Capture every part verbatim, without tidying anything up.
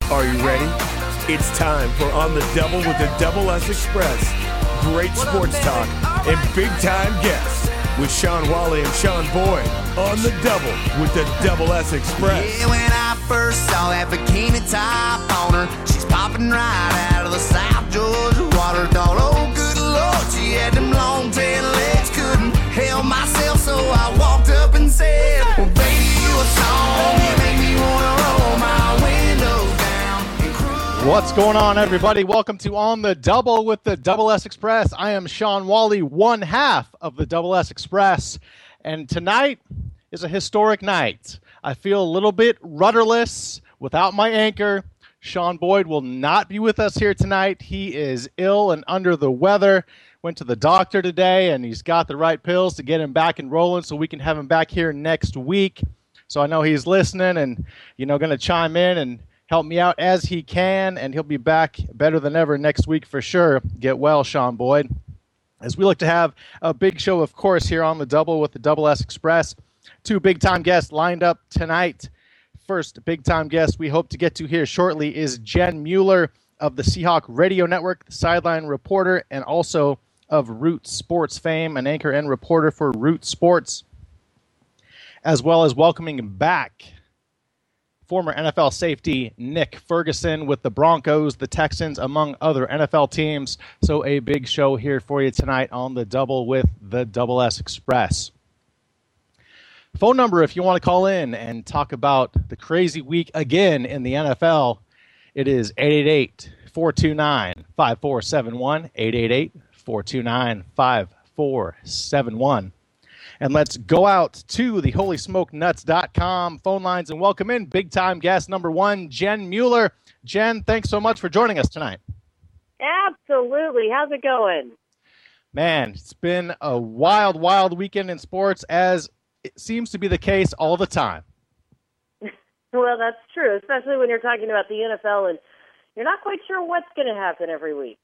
Are you ready? It's time for On the Double with the Double S Express. Great sports talk and big-time guests with Sean Wally and Sean Boyd on the Double with the Double S Express. Yeah, when I first saw that bikini top on her, she's popping right out of the South Georgia water. Thought, oh, good Lord, she had them long tan legs. Couldn't help myself, so I walked up and said, well, baby, you a song. You make me want to roll my windows down and cruise. What's going on, everybody? Welcome to On the Double with the Double S Express. I am Sean Wally, one half of the Double S Express, and tonight is a historic night. I feel a little bit rudderless without my anchor. Sean Boyd will not be with us here tonight. He is ill and under the weather. Went to the doctor today, and he's got the right pills to get him back and rolling so we can have him back here next week. So I know he's listening and, you know, going to chime in and help me out as he can, and he'll be back better than ever next week for sure. Get well, Sean Boyd. As we look to have a big show, of course, here on the Double with the Double S Express. Two big-time guests lined up tonight. First big-time guest we hope to get to here shortly is Jen Mueller of the Seahawk Radio Network, the sideline reporter, and also of Root Sports fame, an anchor and reporter for Root Sports, as well as welcoming back former N F L safety Nick Ferguson with the Broncos, the Texans, among other N F L teams. So a big show here for you tonight on the Double with the Double S Express. Phone number if you want to call in and talk about the crazy week again in the N F L, it is eight eight eight, four two nine, five four seven one, eight eight eight, four two nine, five four seven one. And let's go out to the holy smoke nuts dot com phone lines and welcome in big-time guest number one, Jen Mueller. Jen, thanks so much for joining us tonight. Absolutely. How's it going? Man, it's been a wild, wild weekend in sports, as it seems to be the case all the time. Well, that's true, especially when you're talking about the N F L and you're not quite sure what's going to happen every week.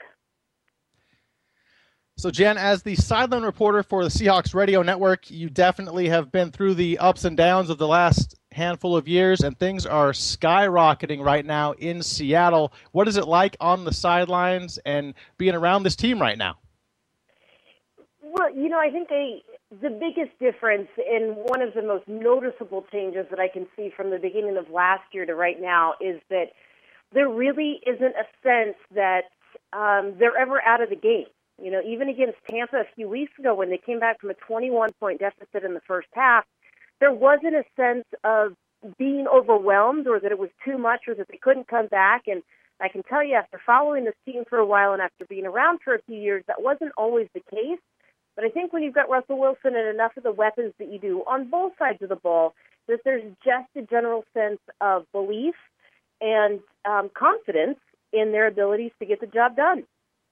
So, Jen, as the sideline reporter for the Seahawks Radio Network, you definitely have been through the ups and downs of the last handful of years, and things are skyrocketing right now in Seattle. What is it like on the sidelines and being around this team right now? Well, you know, I think they, the biggest difference and one of the most noticeable changes that I can see from the beginning of last year to right now is that there really isn't a sense that um, they're ever out of the game. You know, even against Tampa a few weeks ago when they came back from a twenty-one point deficit in the first half, there wasn't a sense of being overwhelmed or that it was too much or that they couldn't come back. And I can tell you, after following this team for a while and after being around for a few years, that wasn't always the case. But I think when you've got Russell Wilson and enough of the weapons that you do on both sides of the ball, that there's just a general sense of belief and um, confidence in their abilities to get the job done.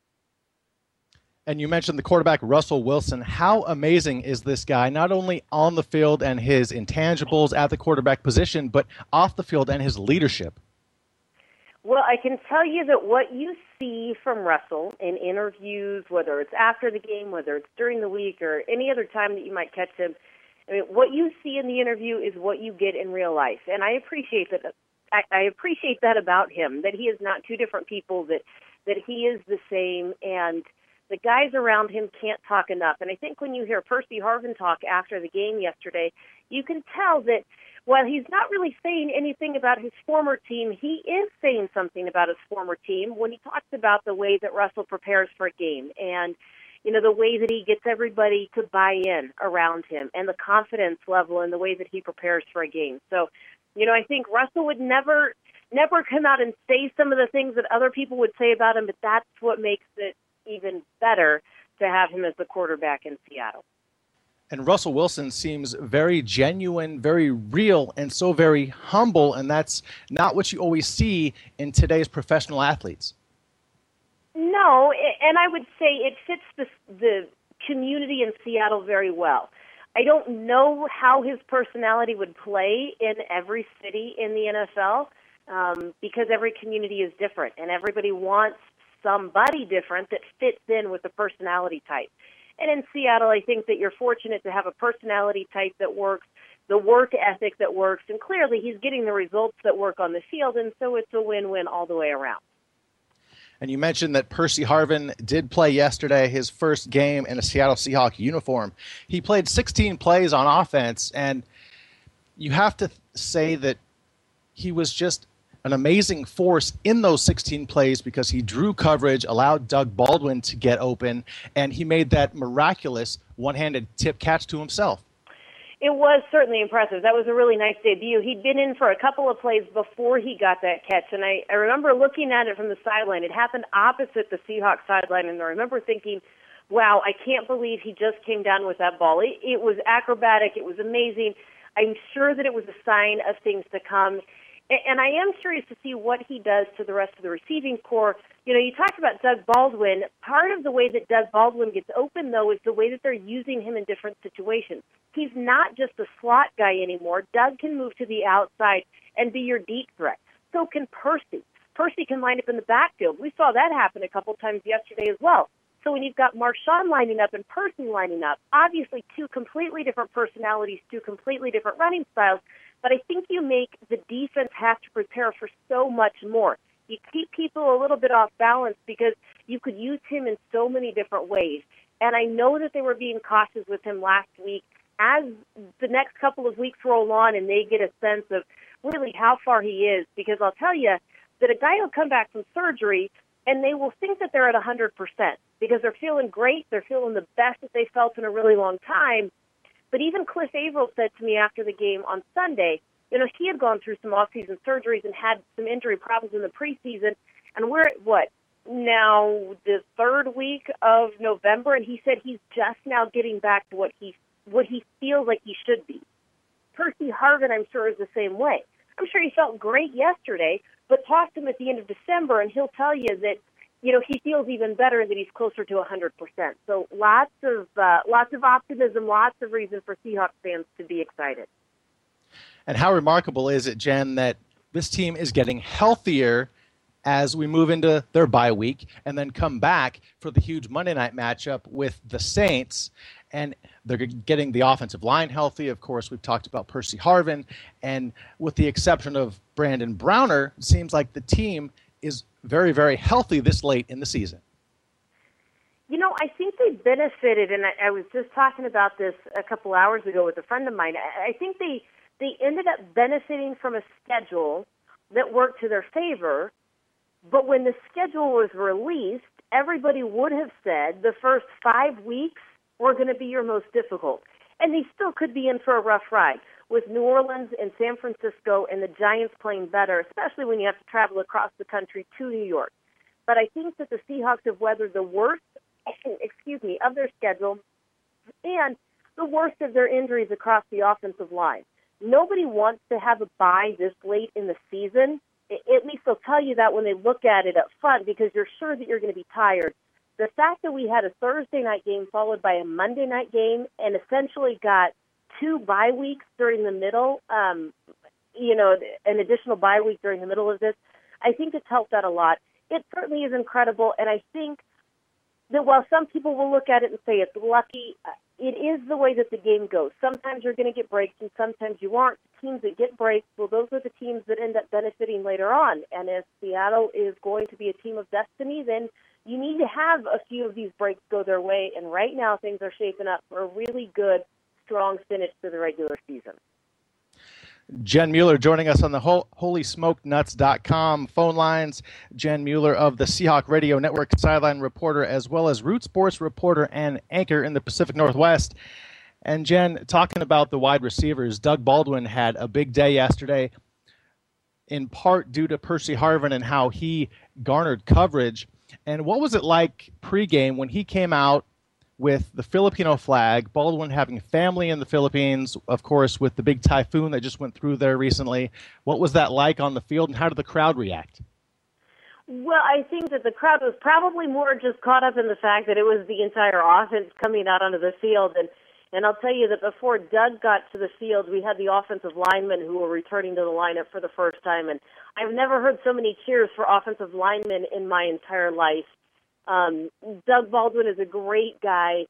And you mentioned the quarterback, Russell Wilson. How amazing is this guy, not only on the field and his intangibles at the quarterback position, but off the field and his leadership? Well, I can tell you that what you see from Russell in interviews, whether it's after the game, whether it's during the week, or any other time that you might catch him, I mean, what you see in the interview is what you get in real life. And I appreciate that. I, I appreciate that about him, that he is not two different people, that, that he is the same, and the guys around him can't talk enough. And I think when you hear Percy Harvin talk after the game yesterday, you can tell that while he's not really saying anything about his former team, he is saying something about his former team when he talks about the way that Russell prepares for a game and, you know, the way that he gets everybody to buy in around him and the confidence level and the way that he prepares for a game. So, you know, I think Russell would never, never come out and say some of the things that other people would say about him, but that's what makes it even better to have him as the quarterback in Seattle. And Russell Wilson seems very genuine, very real, and so very humble, and that's not what you always see in today's professional athletes. No, and I would say it fits the, the community in Seattle very well. I don't know how his personality would play in every city in the N F L um, because every community is different, and everybody wants somebody different that fits in with the personality type. And in Seattle, I think that you're fortunate to have a personality type that works the work ethic that works, and clearly he's getting the results that work on the field, and so it's a win-win all the way around. And you mentioned that Percy Harvin did play yesterday, his first game in a Seattle Seahawks uniform. He played sixteen plays on offense, and you have to say that he was just an amazing force in those sixteen plays because he drew coverage, allowed Doug Baldwin to get open, and he made that miraculous one-handed tip catch to himself. It was certainly impressive. That was a really nice debut. He'd been in for a couple of plays before he got that catch, and I, I remember looking at it from the sideline. It happened opposite the Seahawks sideline, and I remember thinking, wow, I can't believe he just came down with that ball. It, it was acrobatic. It was amazing. I'm sure that it was a sign of things to come. And I am curious to see what he does to the rest of the receiving corps. You know, you talked about Doug Baldwin. Part of the way that Doug Baldwin gets open, though, is the way that they're using him in different situations. He's not just a slot guy anymore. Doug can move to the outside and be your deep threat. So can Percy. Percy can line up in the backfield. We saw that happen a couple times yesterday as well. So when you've got Marshawn lining up and Percy lining up, obviously two completely different personalities, two completely different running styles, but I think you make the defense have to prepare for so much more. You keep people a little bit off balance because you could use him in so many different ways. And I know that they were being cautious with him last week. As the next couple of weeks roll on and they get a sense of really how far he is, because I'll tell you that a guy will come back from surgery and they will think that they're at one hundred percent because they're feeling great, they're feeling the best that they felt in a really long time. But even Cliff Averill said to me after the game on Sunday, you know, he had gone through some off-season surgeries and had some injury problems in the preseason, and we're at, what, now the third week of November, and he said he's just now getting back to what he what he feels like he should be. Percy Harvin, I'm sure, is the same way. I'm sure he felt great yesterday, but talk to him at the end of December, and he'll tell you that, you know, he feels even better and that he's closer to one hundred percent. So lots of uh, lots of optimism, lots of reason for Seahawks fans to be excited. And how remarkable is it, Jen, that this team is getting healthier as we move into their bye week and then come back for the huge Monday night matchup with the Saints. And they're getting the offensive line healthy. Of course, we've talked about Percy Harvin. And with the exception of Brandon Browner, it seems like the team is very, very healthy this late in the season. You know, I think they benefited, and I, I was just talking about this a couple hours ago with a friend of mine. I, I think they, they ended up benefiting from a schedule that worked to their favor, but when the schedule was released, everybody would have said the first five weeks were going to be your most difficult. And they still could be in for a rough ride with New Orleans and San Francisco and the Giants playing better, especially when you have to travel across the country to New York. But I think that the Seahawks have weathered the worst, excuse me, of their schedule and the worst of their injuries across the offensive line. Nobody wants to have a bye this late in the season. At least they'll tell you that when they look at it up front because you're sure that you're going to be tired. The fact that we had a Thursday night game followed by a Monday night game and essentially got two bye weeks during the middle, um, you know, an additional bye week during the middle of this, I think it's helped out a lot. It certainly is incredible, and I think that while some people will look at it and say it's lucky, it is the way that the game goes. Sometimes you're going to get breaks, and sometimes you aren't. The teams that get breaks, well, those are the teams that end up benefiting later on. And if Seattle is going to be a team of destiny, then you need to have a few of these breaks go their way, and right now things are shaping up for a really good, strong finish to the regular season. Jen Mueller joining us on the holy smoked nuts dot com phone lines. Jen Mueller of the Seahawk Radio Network, sideline reporter, as well as Root Sports reporter and anchor in the Pacific Northwest. And Jen, talking about the wide receivers, Doug Baldwin had a big day yesterday, in part due to Percy Harvin and how he garnered coverage. And what was it like pregame when he came out with the Filipino flag, Baldwin having family in the Philippines, of course, with the big typhoon that just went through there recently? What was that like on the field, and how did the crowd react? Well, I think that the crowd was probably more just caught up in the fact that it was the entire offense coming out onto the field. And, and I'll tell you that before Doug got to the field, we had the offensive linemen who were returning to the lineup for the first time. And I've never heard so many cheers for offensive linemen in my entire life. Um, Doug Baldwin is a great guy.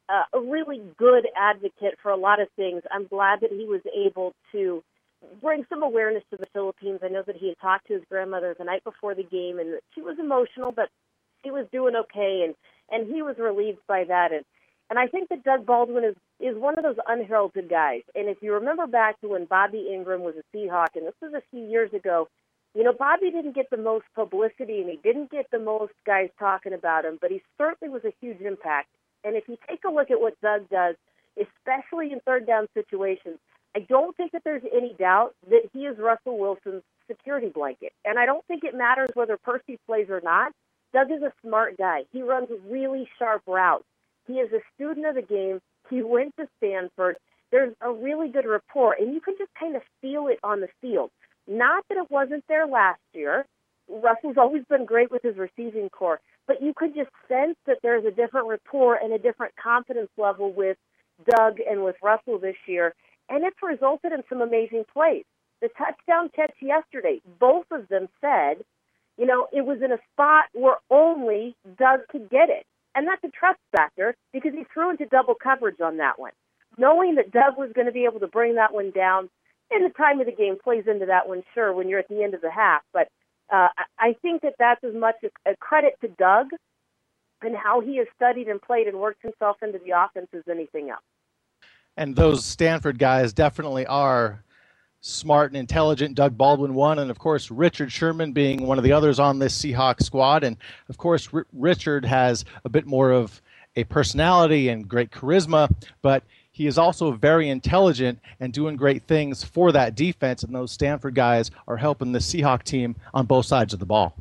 uh, a really good advocate for a lot of things. I'm glad that he was able to bring some awareness to the Philippines. I know that he had talked to his grandmother the night before the game, and she was emotional, but she was doing okay, and, and he was relieved by that. And, and I think that Doug Baldwin is, is one of those unheralded guys. And if you remember back to when Bobby Ingram was a Seahawk, and this was a few years ago, you know, Bobby didn't get the most publicity, and he didn't get the most guys talking about him, but he certainly was a huge impact. And if you take a look at what Doug does, especially in third down situations, I don't think that there's any doubt that he is Russell Wilson's security blanket. And I don't think it matters whether Percy plays or not. Doug is a smart guy. He runs really sharp routes. He is a student of the game. He went to Stanford. There's a really good rapport, and you can just kind of feel it on the field. Not that it wasn't there last year. Russell's always been great with his receiving core, but you could just sense that there's a different rapport and a different confidence level with Doug and with Russell this year, and it's resulted in some amazing plays. The touchdown catch yesterday, both of them said, you know, it was in a spot where only Doug could get it. And that's a trust factor because he threw into double coverage on that one. Knowing that Doug was going to be able to bring that one down, and the time of the game plays into that one, sure, when you're at the end of the half. But uh, I think that that's as much a credit to Doug and how he has studied and played and worked himself into the offense as anything else. And those Stanford guys definitely are smart and intelligent. Doug Baldwin, one, and of course Richard Sherman being one of the others on this Seahawks squad. And of course R- Richard has a bit more of a personality and great charisma, but he is also very intelligent and doing great things for that defense, and those Stanford guys are helping the Seahawk team on both sides of the ball.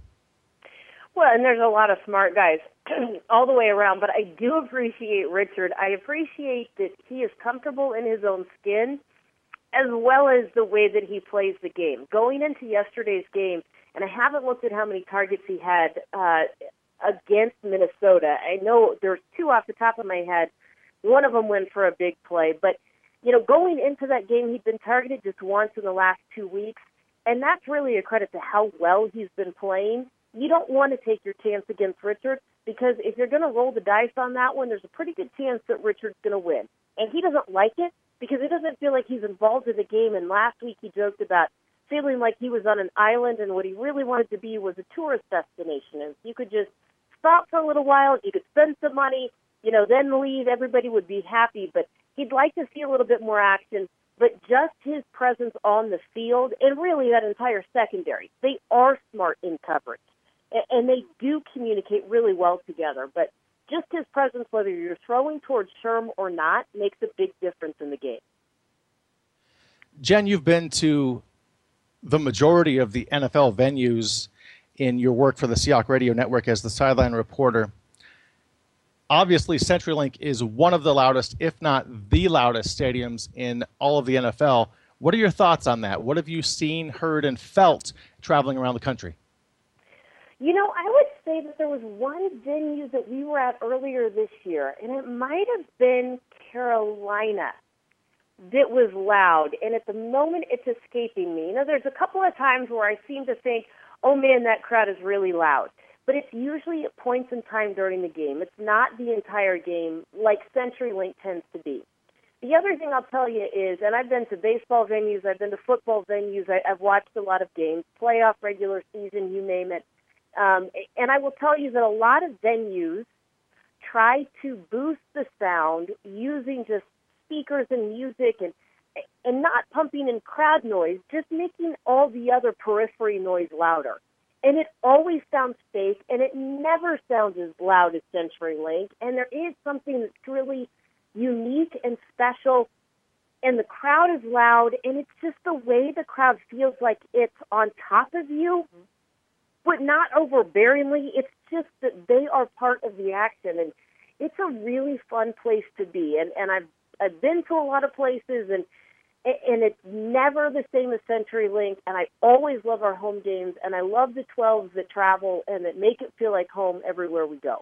Well, and there's a lot of smart guys all the way around, but I do appreciate Richard. I appreciate that he is comfortable in his own skin, as well as the way that he plays the game. Going into yesterday's game, and I haven't looked at how many targets he had uh, against Minnesota. I know there's two off the top of my head. One of them went for a big play. But, you know, going into that game, he'd been targeted just once in the last two weeks, and that's really a credit to how well he's been playing. You don't want to take your chance against Richard because if you're going to roll the dice on that one, there's a pretty good chance that Richard's going to win. And he doesn't like it because he doesn't feel like he's involved in the game. And last week he joked about feeling like he was on an island and what he really wanted to be was a tourist destination. And you could just stop for a little while, you could spend some money, you know, then leave, everybody would be happy. But he'd like to see a little bit more action. But just his presence on the field, and really that entire secondary, they are smart in coverage. And they do communicate really well together. But just his presence, whether you're throwing towards Sherm or not, makes a big difference in the game. Jen, you've been to the majority of the N F L venues in your work for the Seahawk Radio Network as the sideline reporter. Obviously, CenturyLink is one of the loudest, if not the loudest, stadiums in all of the N F L. What are your thoughts on that? What have you seen, heard, and felt traveling around the country? You know, I would say that there was one venue that we were at earlier this year, and it might have been Carolina, that was loud. And at the moment, it's escaping me. You know, there's a couple of times where I seem to think, oh, man, that crowd is really loud. But it's usually at points in time during the game. It's not the entire game like CenturyLink tends to be. The other thing I'll tell you is, and I've been to baseball venues, I've been to football venues, I, I've watched a lot of games, playoff, regular season, you name it. Um, and I will tell you that a lot of venues try to boost the sound using just speakers and music and and not pumping in crowd noise, just making all the other periphery noise louder. And it always sounds fake, and it never sounds as loud as CenturyLink. And there is something that's really unique and special, and the crowd is loud, and it's just the way the crowd feels like it's on top of you, but not overbearingly. It's just that they are part of the action, and it's a really fun place to be. And, and I've I've been to a lot of places, and and it's never the same as CenturyLink, and I always love our home games, and I love the twelves that travel and that make it feel like home everywhere we go.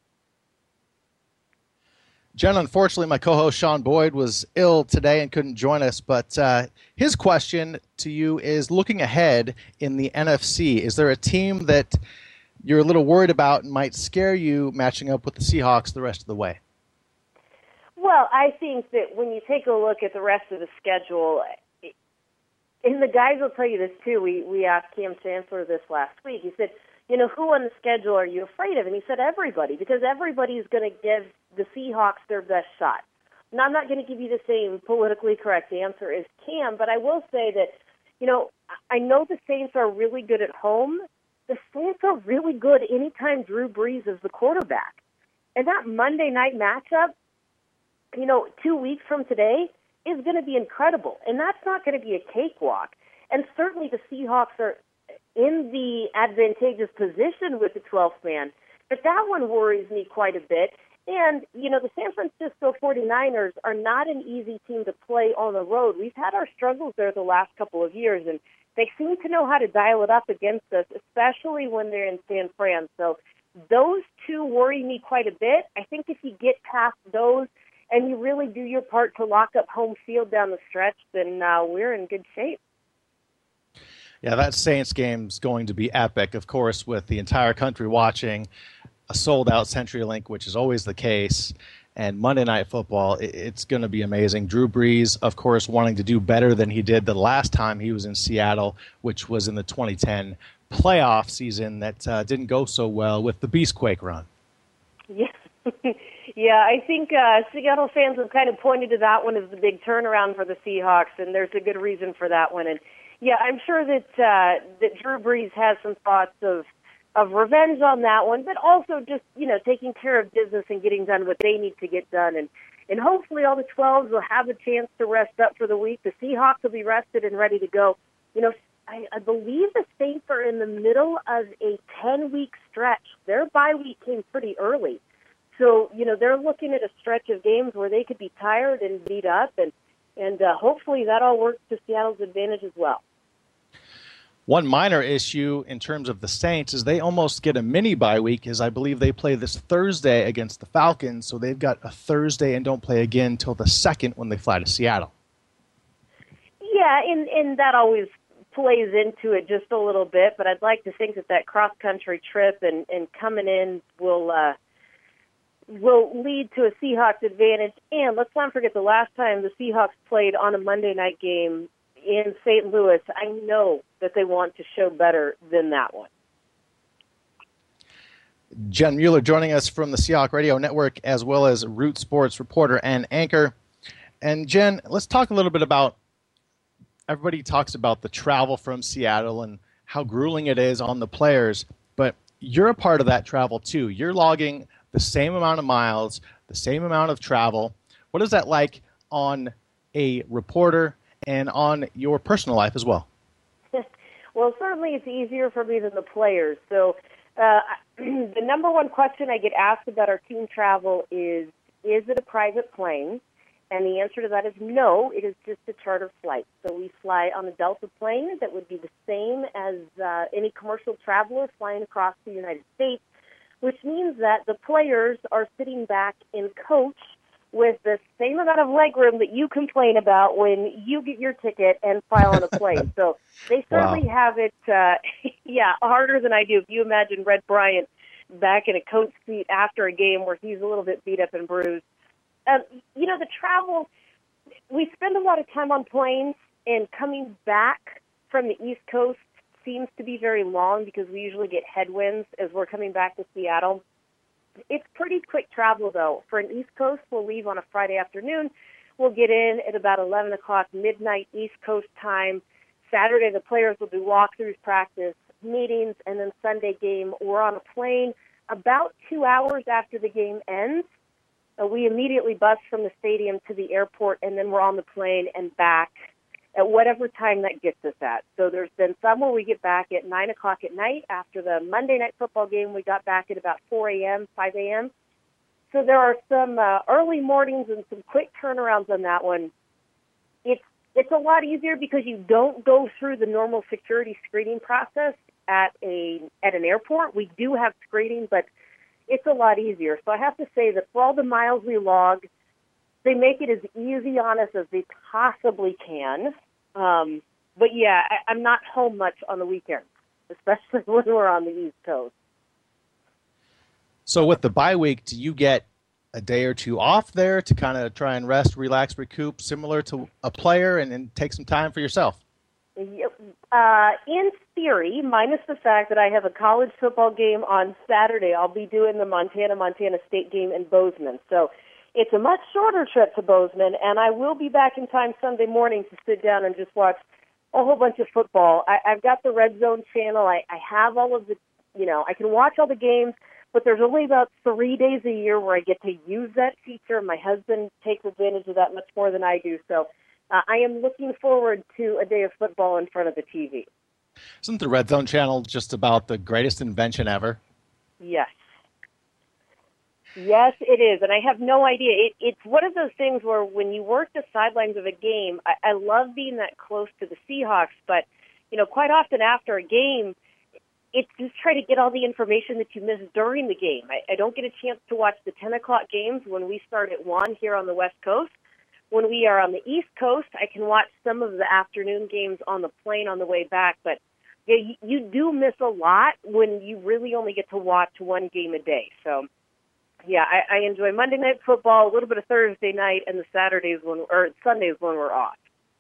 Jen, unfortunately, my co-host Sean Boyd was ill today and couldn't join us, but uh, his question to you is, looking ahead in the N F C, is there a team that you're a little worried about and might scare you matching up with the Seahawks the rest of the way? Well, I think that when you take a look at the rest of the schedule, and the guys will tell you this too, we, we asked Cam Chancellor this last week. He said, you know, who on the schedule are you afraid of? And he said everybody, because everybody's going to give the Seahawks their best shot. Now, I'm not going to give you the same politically correct answer as Cam, but I will say that, you know, I know the Saints are really good at home. The Saints are really good anytime Drew Brees is the quarterback. And that Monday night matchup, you know, two weeks from today is going to be incredible. And that's not going to be a cakewalk. And certainly the Seahawks are in the advantageous position with the twelfth man. But that one worries me quite a bit. And, you know, the San Francisco forty-niners are not an easy team to play on the road. We've had our struggles there the last couple of years, and they seem to know how to dial it up against us, especially when they're in San Fran. So those two worry me quite a bit. I think if you get past those, and you really do your part to lock up home field down the stretch, then uh, we're in good shape. Yeah, that Saints game's going to be epic, of course, with the entire country watching, a sold-out CenturyLink, which is always the case, and Monday Night Football. It's going to be amazing. Drew Brees, of course, wanting to do better than he did the last time he was in Seattle, which was in the twenty ten playoff season that uh, didn't go so well with the Beastquake run. Yeah. Yeah, I think uh, Seattle fans have kind of pointed to that one as the big turnaround for the Seahawks, and there's a good reason for that one. And yeah, I'm sure that uh, that Drew Brees has some thoughts of of revenge on that one, but also just, you know, taking care of business and getting done what they need to get done. And and hopefully all the twelves will have a chance to rest up for the week. The Seahawks will be rested and ready to go. You know, I, I believe the Saints are in the middle of a ten-week stretch. Their bye week came pretty early. So, you know, they're looking at a stretch of games where they could be tired and beat up, and, and uh, hopefully that all works to Seattle's advantage as well. One minor issue in terms of the Saints is they almost get a mini bye week, as I believe they play this Thursday against the Falcons, so they've got a Thursday and don't play again until the second when they fly to Seattle. Yeah, and, and that always plays into it just a little bit, but I'd like to think that that cross-country trip and, and coming in will uh, – will lead to a Seahawks advantage. And let's not forget the last time the Seahawks played on a Monday night game in Saint Louis, I know that they want to show better than that one. Jen Mueller joining us from the Seahawk Radio Network, as well as Root Sports reporter and anchor. And Jen, let's talk a little bit about, everybody talks about the travel from Seattle and how grueling it is on the players, but you're a part of that travel too. You're logging the same amount of miles, the same amount of travel. What is that like on a reporter and on your personal life as well? Well, certainly it's easier for me than the players. So uh, the number one question I get asked about our team travel is, is it a private plane? And the answer to that is no, it is just a charter flight. So we fly on a Delta plane that would be the same as uh, any commercial traveler flying across the United States, which means that the players are sitting back in coach with the same amount of legroom that you complain about when you get your ticket and file on a plane. So they certainly wow. have it, uh, yeah, harder than I do. If you imagine Red Bryant back in a coach seat after a game where he's a little bit beat up and bruised. Um, you know, the travel, we spend a lot of time on planes, and coming back from the East Coast seems to be very long because we usually get headwinds as we're coming back to Seattle. It's pretty quick travel, though. For an East Coast, we'll leave on a Friday afternoon. We'll get in at about eleven o'clock midnight East Coast time. Saturday, the players will do walkthroughs, practice, meetings, and then Sunday game. We're on a plane about two hours after the game ends. Uh, we immediately bus from the stadium to the airport, and then we're on the plane and back at whatever time that gets us at. So there's been some where we get back at nine o'clock at night. After the Monday night football game, we got back at about four a.m., five a.m. So there are some uh, early mornings and some quick turnarounds on that one. It's it's a lot easier because you don't go through the normal security screening process at a at an airport. We do have screening, but it's a lot easier. So I have to say that for all the miles we log, they make it as easy on us as they possibly can. Um, but, yeah, I, I'm not home much on the weekends, especially when we're on the East Coast. So with the bye week, do you get a day or two off there to kind of try and rest, relax, recoup, similar to a player, and, and take some time for yourself? Uh, in theory, minus the fact that I have a college football game on Saturday, I'll be doing the Montana-Montana State game in Bozeman. So it's a much shorter trip to Bozeman, and I will be back in time Sunday morning to sit down and just watch a whole bunch of football. I, I've got the Red Zone channel. I, I have all of the, you know, I can watch all the games, but there's only about three days a year where I get to use that feature. My husband takes advantage of that much more than I do. So uh, I am looking forward to a day of football in front of the T V. Isn't the Red Zone channel just about the greatest invention ever? Yes. Yes, it is, and I have no idea. It, it's one of those things where when you work the sidelines of a game, I, I love being that close to the Seahawks, but, you know, quite often after a game, it's just trying to get all the information that you missed during the game. I, I don't get a chance to watch the ten o'clock games when we start at one here on the West Coast. When we are on the East Coast, I can watch some of the afternoon games on the plane on the way back, but yeah, you, you do miss a lot when you really only get to watch one game a day. So, yeah, I, I enjoy Monday Night Football, a little bit of Thursday night, and the Saturdays when or Sundays when we're off.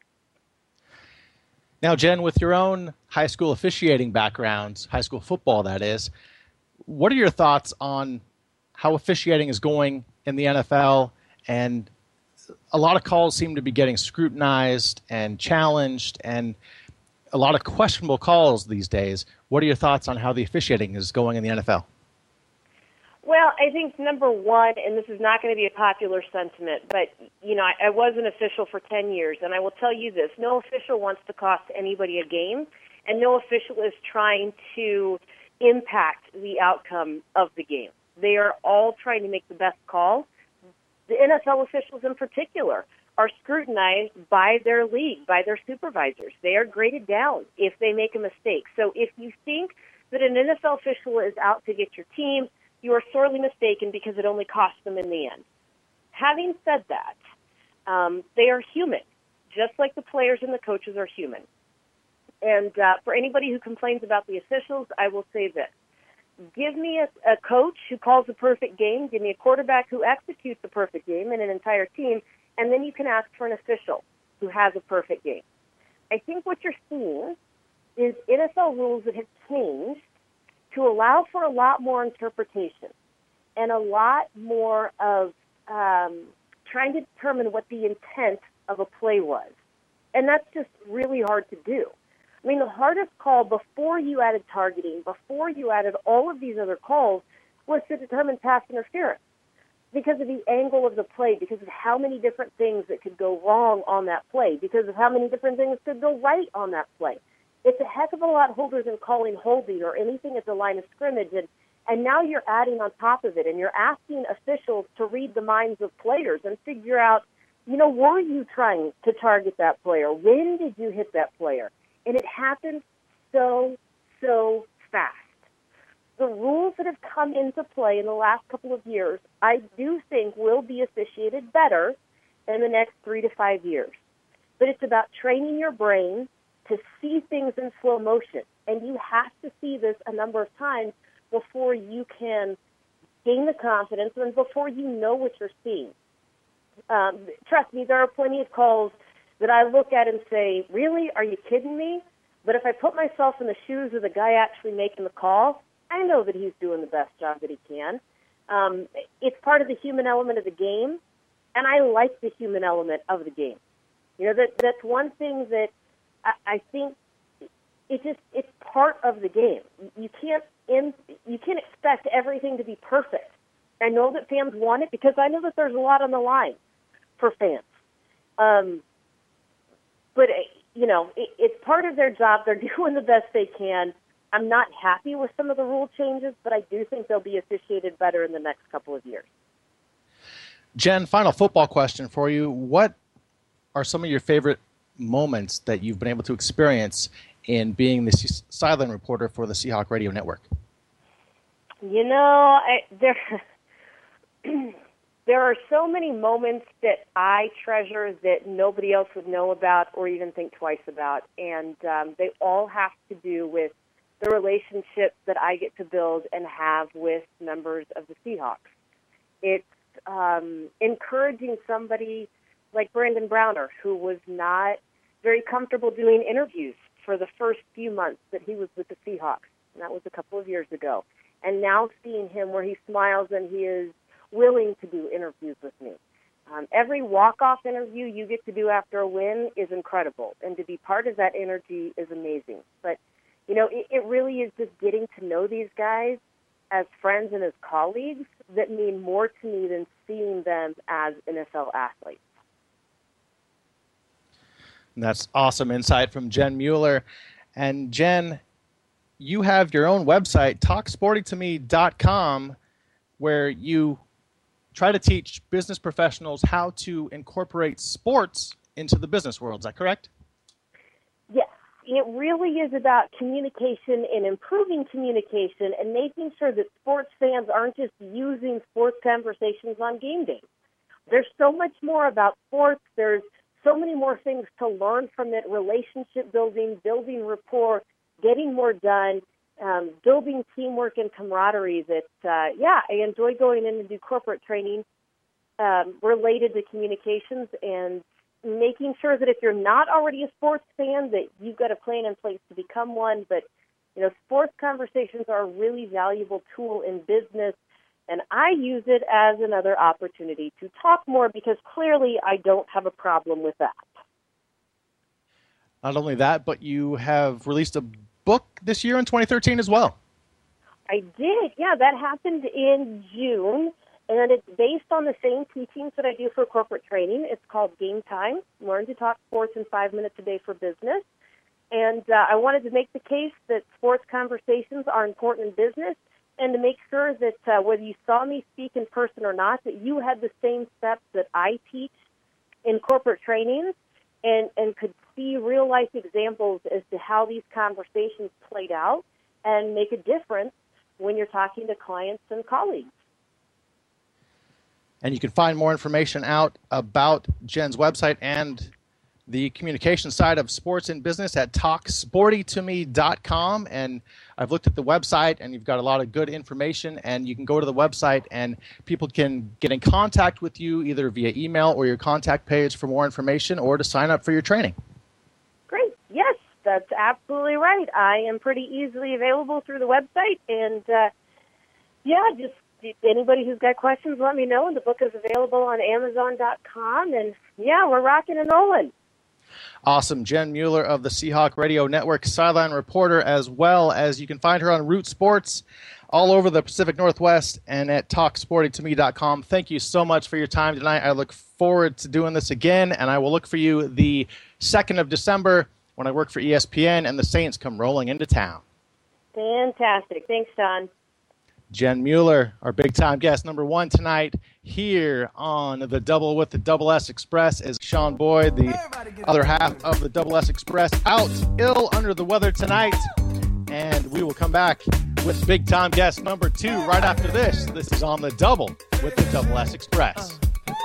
Now, Jen, with your own high school officiating background, high school football that is, what are your thoughts on how officiating is going in the N F L? And a lot of calls seem to be getting scrutinized and challenged, and a lot of questionable calls these days. What are your thoughts on how the officiating is going in the N F L? Well, I think number one, and this is not going to be a popular sentiment, but, you know, I, I was an official for ten years, and I will tell you this. No official wants to cost anybody a game, and no official is trying to impact the outcome of the game. They are all trying to make the best call. The N F L officials in particular are scrutinized by their league, by their supervisors. They are graded down if they make a mistake. So if you think that an N F L official is out to get your team, you are sorely mistaken because it only costs them in the end. Having said that, um, they are human, just like the players and the coaches are human. And uh, for anybody who complains about the officials, I will say this. Give me a, a coach who calls a perfect game, give me a quarterback who executes a perfect game and an entire team, and then you can ask for an official who has a perfect game. I think what you're seeing is N F L rules that have changed to allow for a lot more interpretation and a lot more of um, trying to determine what the intent of a play was. And that's just really hard to do. I mean, the hardest call before you added targeting, before you added all of these other calls, was to determine pass interference because of the angle of the play, because of how many different things that could go wrong on that play, because of how many different things could go right on that play. It's a heck of a lot harder than calling holding or anything at the line of scrimmage, and, and now you're adding on top of it, and you're asking officials to read the minds of players and figure out, you know, were you trying to target that player? When did you hit that player? And it happens so, so fast. The rules that have come into play in the last couple of years, I do think will be officiated better in the next three to five years. But it's about training your brain to see things in slow motion. And you have to see this a number of times before you can gain the confidence and before you know what you're seeing. Um, trust me, there are plenty of calls that I look at and say, really, are you kidding me? But if I put myself in the shoes of the guy actually making the call, I know that he's doing the best job that he can. Um, it's part of the human element of the game, and I like the human element of the game. You know, that that's one thing that I, I think it just it's part of the game. You can't in, you can't expect everything to be perfect. I know that fans want it because I know that there's a lot on the line for fans. Um, but you know, it, it's part of their job. They're doing the best they can. I'm not happy with some of the rule changes, but I do think they'll be officiated better in the next couple of years. Jen, final football question for you. What are some of your favorite moments that you've been able to experience in being the sideline reporter for the Seahawk Radio Network? You know, I, there there are so many moments that I treasure that nobody else would know about or even think twice about, and um, they all have to do with the relationships that I get to build and have with members of the Seahawks. It's um, encouraging somebody like Brandon Browner, who was not very comfortable doing interviews for the first few months that he was with the Seahawks. And that was a couple of years ago. And now seeing him where he smiles and he is willing to do interviews with me. Um, every walk-off interview you get to do after a win is incredible, and to be part of that energy is amazing. But, you know, it, it really is just getting to know these guys as friends and as colleagues that mean more to me than seeing them as N F L athletes. And that's awesome insight from Jen Mueller. And Jen, you have your own website, talk sporty to me dot com, where you try to teach business professionals how to incorporate sports into the business world. Is that correct? Yes. It really is about communication and improving communication and making sure that sports fans aren't just using sports conversations on game day. There's so much more about sports. There's so many more things to learn from it, relationship building, building rapport, getting more done, um, building teamwork and camaraderie that, uh, yeah, I enjoy going in and do corporate training um, related to communications and making sure that if you're not already a sports fan, that you've got a plan in place to become one. But, you know, sports conversations are a really valuable tool in business, and I use it as another opportunity to talk more because clearly I don't have a problem with that. Not only that, but you have released a book this year in twenty thirteen as well. I did. Yeah, that happened in June, and it's based on the same teachings that I do for corporate training. It's called Game Time, Learn to Talk Sports in Five Minutes a Day for Business. And uh, I wanted to make the case that sports conversations are important in business and to make sure that uh, whether you saw me speak in person or not, that you had the same steps that I teach in corporate trainings and, and could see real-life examples as to how these conversations played out and make a difference when you're talking to clients and colleagues. And you can find more information out about Jen's website and the communication side of sports and business at talk sporty to me dot com. And I've looked at the website, and you've got a lot of good information. And you can go to the website, and people can get in contact with you either via email or your contact page for more information or to sign up for your training. Great. Yes, that's absolutely right. I am pretty easily available through the website. And, uh, yeah, just anybody who's got questions, let me know. The book is available on amazon dot com. And, yeah, we're rocking and rolling. Awesome. Jen Mueller of the Seahawk Radio Network, sideline reporter, as well as you can find her on Root Sports all over the Pacific Northwest and at talk sporty to me dot com. Thank you so much for your time tonight. I look forward to doing this again, and I will look for you the second of December when I work for E S P N and the Saints come rolling into town. Fantastic. Thanks, Don. Jen Mueller, our big-time guest number one tonight here on the Double with the Double S Express, is Sean Boyd, the other half of the Double S Express, out ill under the weather tonight. And we will come back with big-time guest number two right after this. This is on the Double with the Double S Express.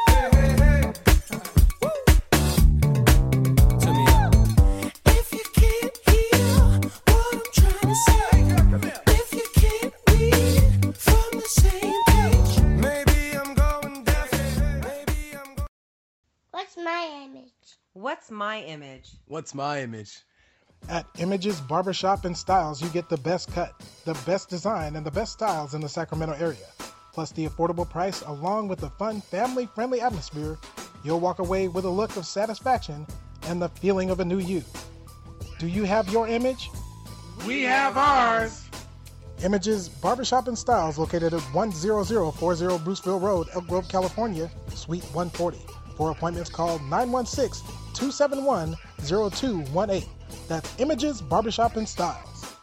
What's my image? What's my image? What's my image? At Images Barbershop and Styles, you get the best cut, the best design, and the best styles in the Sacramento area. Plus the affordable price, along with the fun, family-friendly atmosphere, you'll walk away with a look of satisfaction and the feeling of a new you. Do you have your image? We have ours. Images Barbershop and Styles, located at one zero zero four zero Bruceville Road, Elk Grove, California, Suite one forty. For appointments, call nine one six, two seven one, zero two one eight. That's Images Barbershop and Styles.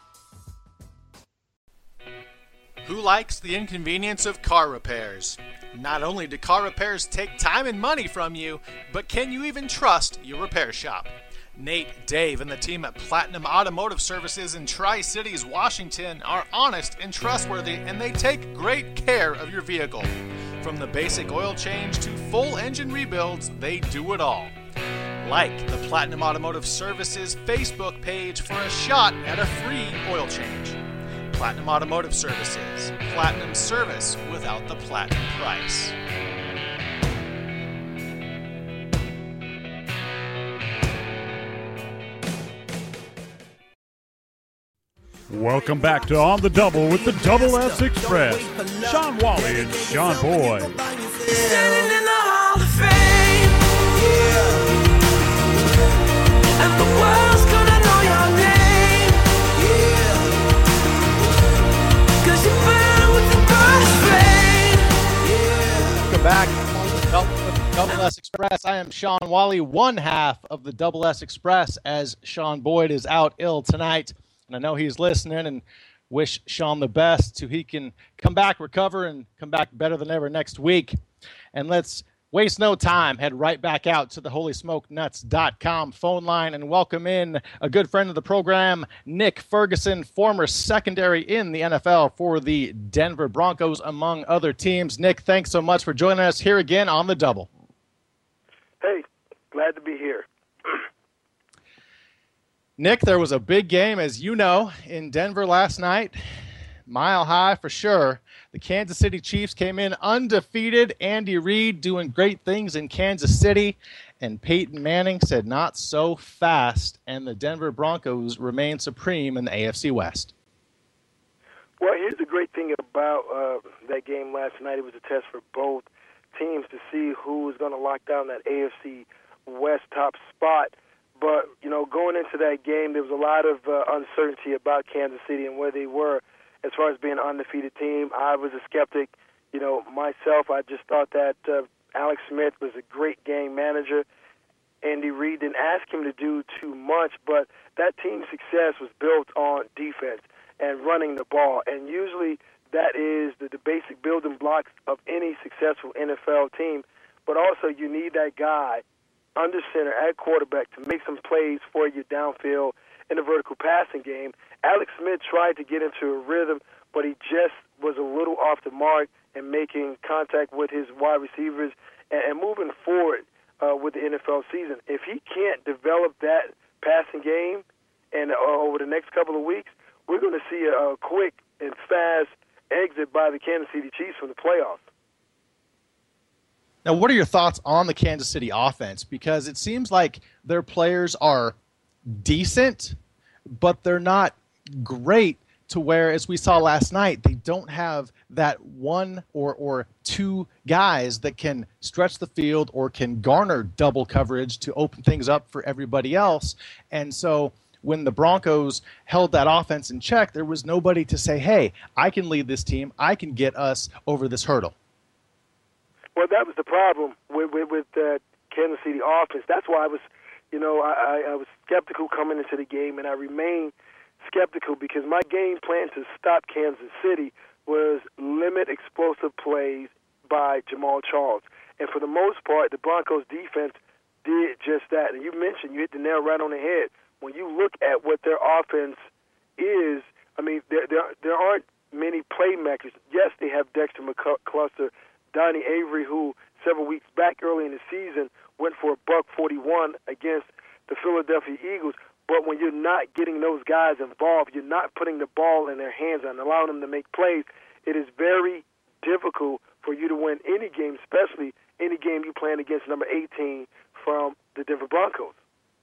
Who likes the inconvenience of car repairs? Not only do car repairs take time and money from you, but can you even trust your repair shop? Nate, Dave, and the team at Platinum Automotive Services in Tri-Cities, Washington are honest and trustworthy, and they take great care of your vehicle. From the basic oil change to full engine rebuilds, they do it all. Like the Platinum Automotive Services Facebook page for a shot at a free oil change. Platinum Automotive Services. Platinum service without the platinum price. Welcome back to On the Double with the Double S Express. Sean Wally and Sean Boyd. Standing in the Hall of Fame, yeah. And the world's gonna know your name, yeah. Cause you burn with the first flame, yeah. Welcome back on the Double with the Double S Express. I am Sean Wally, one half of the Double S Express, as Sean Boyd is out ill tonight. And I know he's listening, and wish Sean the best so he can come back, recover, and come back better than ever next week. And let's waste no time, head right back out to the holy smoke nuts dot com phone line and welcome in a good friend of the program, Nick Ferguson, former secondary in the N F L for the Denver Broncos, among other teams. Nick, thanks so much for joining us here again on The Double. Hey, glad to be here. Nick, there was a big game, as you know, in Denver last night. Mile high for sure. The Kansas City Chiefs came in undefeated. Andy Reid doing great things in Kansas City. And Peyton Manning said not so fast. And the Denver Broncos remain supreme in the A F C West. Well, here's the great thing about uh, that game last night. It was a test for both teams to see who was going to lock down that A F C West top spot. But, you know, going into that game, there was a lot of uh, uncertainty about Kansas City and where they were as far as being an undefeated team. I was a skeptic. You know, myself, I just thought that uh, Alex Smith was a great game manager. Andy Reid didn't ask him to do too much, but that team's success was built on defense and running the ball. And usually that is the, the basic building blocks of any successful N F L team. But also you need that guy under center at quarterback to make some plays for you downfield in the vertical passing game. Alex Smith tried to get into a rhythm, but he just was a little off the mark in making contact with his wide receivers and, and moving forward uh, with the N F L season. If he can't develop that passing game and uh, over the next couple of weeks, we're going to see a, a quick and fast exit by the Kansas City Chiefs from the playoffs. Now, what are your thoughts on the Kansas City offense? Because it seems like their players are decent, but they're not great to where, as we saw last night, they don't have that one or, or two guys that can stretch the field or can garner double coverage to open things up for everybody else. And so when the Broncos held that offense in check, there was nobody to say, hey, I can lead this team. I can get us over this hurdle. Well, that was the problem with with, with uh, Kansas City offense. That's why I was, you know, I, I was skeptical coming into the game, and I remain skeptical because my game plan to stop Kansas City was limit explosive plays by Jamal Charles. And for the most part, the Broncos defense did just that. And you mentioned, you hit the nail right on the head. When you look at what their offense is, I mean, there there, there aren't many playmakers. Yes, they have Dexter McCluster, Donnie Avery, who several weeks back early in the season went for a buck forty-one against the Philadelphia Eagles. But when you're not getting those guys involved, you're not putting the ball in their hands and allowing them to make plays, it is very difficult for you to win any game, especially any game you playing against number eighteen from the Denver Broncos.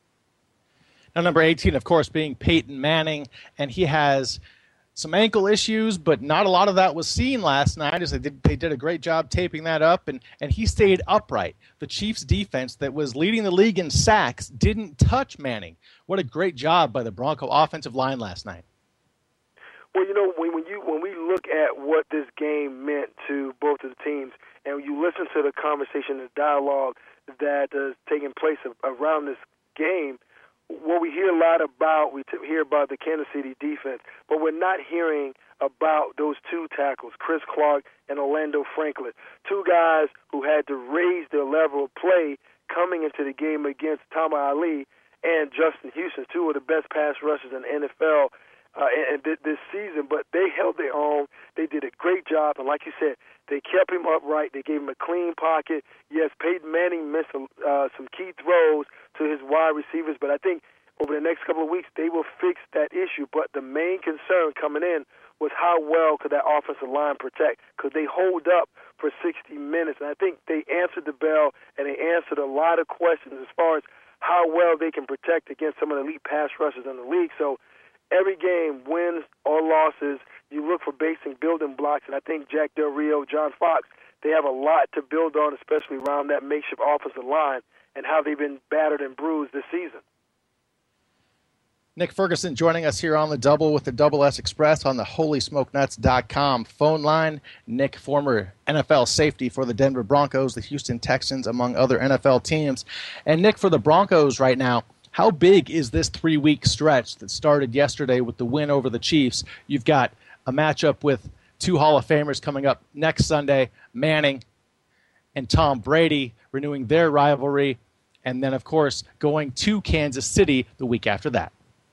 Now, number eighteen, of course, being Peyton Manning, and he has some ankle issues, but not a lot of that was seen last night, as they did, they did a great job taping that up, and, and he stayed upright. The Chiefs' defense that was leading the league in sacks didn't touch Manning. What a great job by the Bronco offensive line last night. Well, you know, when, when you when we look at what this game meant to both of the teams, and you listen to the conversation, the dialogue that is taking place around this game, what we hear a lot about, we t- hear about the Kansas City defense, but we're not hearing about those two tackles, Chris Clark and Orlando Franklin, two guys who had to raise their level of play coming into the game against Tom Ali and Justin Houston, two of the best pass rushers in the N F L uh, and, and this season. But they held their own. They did a great job, and like you said, they kept him upright. They gave him a clean pocket. Yes, Peyton Manning missed uh, some key throws to his wide receivers, but I think over the next couple of weeks they will fix that issue. But the main concern coming in was how well could that offensive line protect? Could they hold up for sixty minutes? And I think they answered the bell, and they answered a lot of questions as far as how well they can protect against some of the elite pass rushers in the league. So every game, wins or losses, you look for basic building blocks, and I think Jack Del Rio, John Fox, they have a lot to build on, especially around that makeshift offensive line and how they've been battered and bruised this season. Nick Ferguson joining us here on the Double with the Double S Express on the holy smoke nuts dot com phone line. Nick, former N F L safety for the Denver Broncos, the Houston Texans, among other N F L teams. And Nick, for the Broncos right now, how big is this three-week stretch that started yesterday with the win over the Chiefs? You've got a matchup with two Hall of Famers coming up next Sunday, Manning and Tom Brady renewing their rivalry, and then, of course, going to Kansas City the week after that.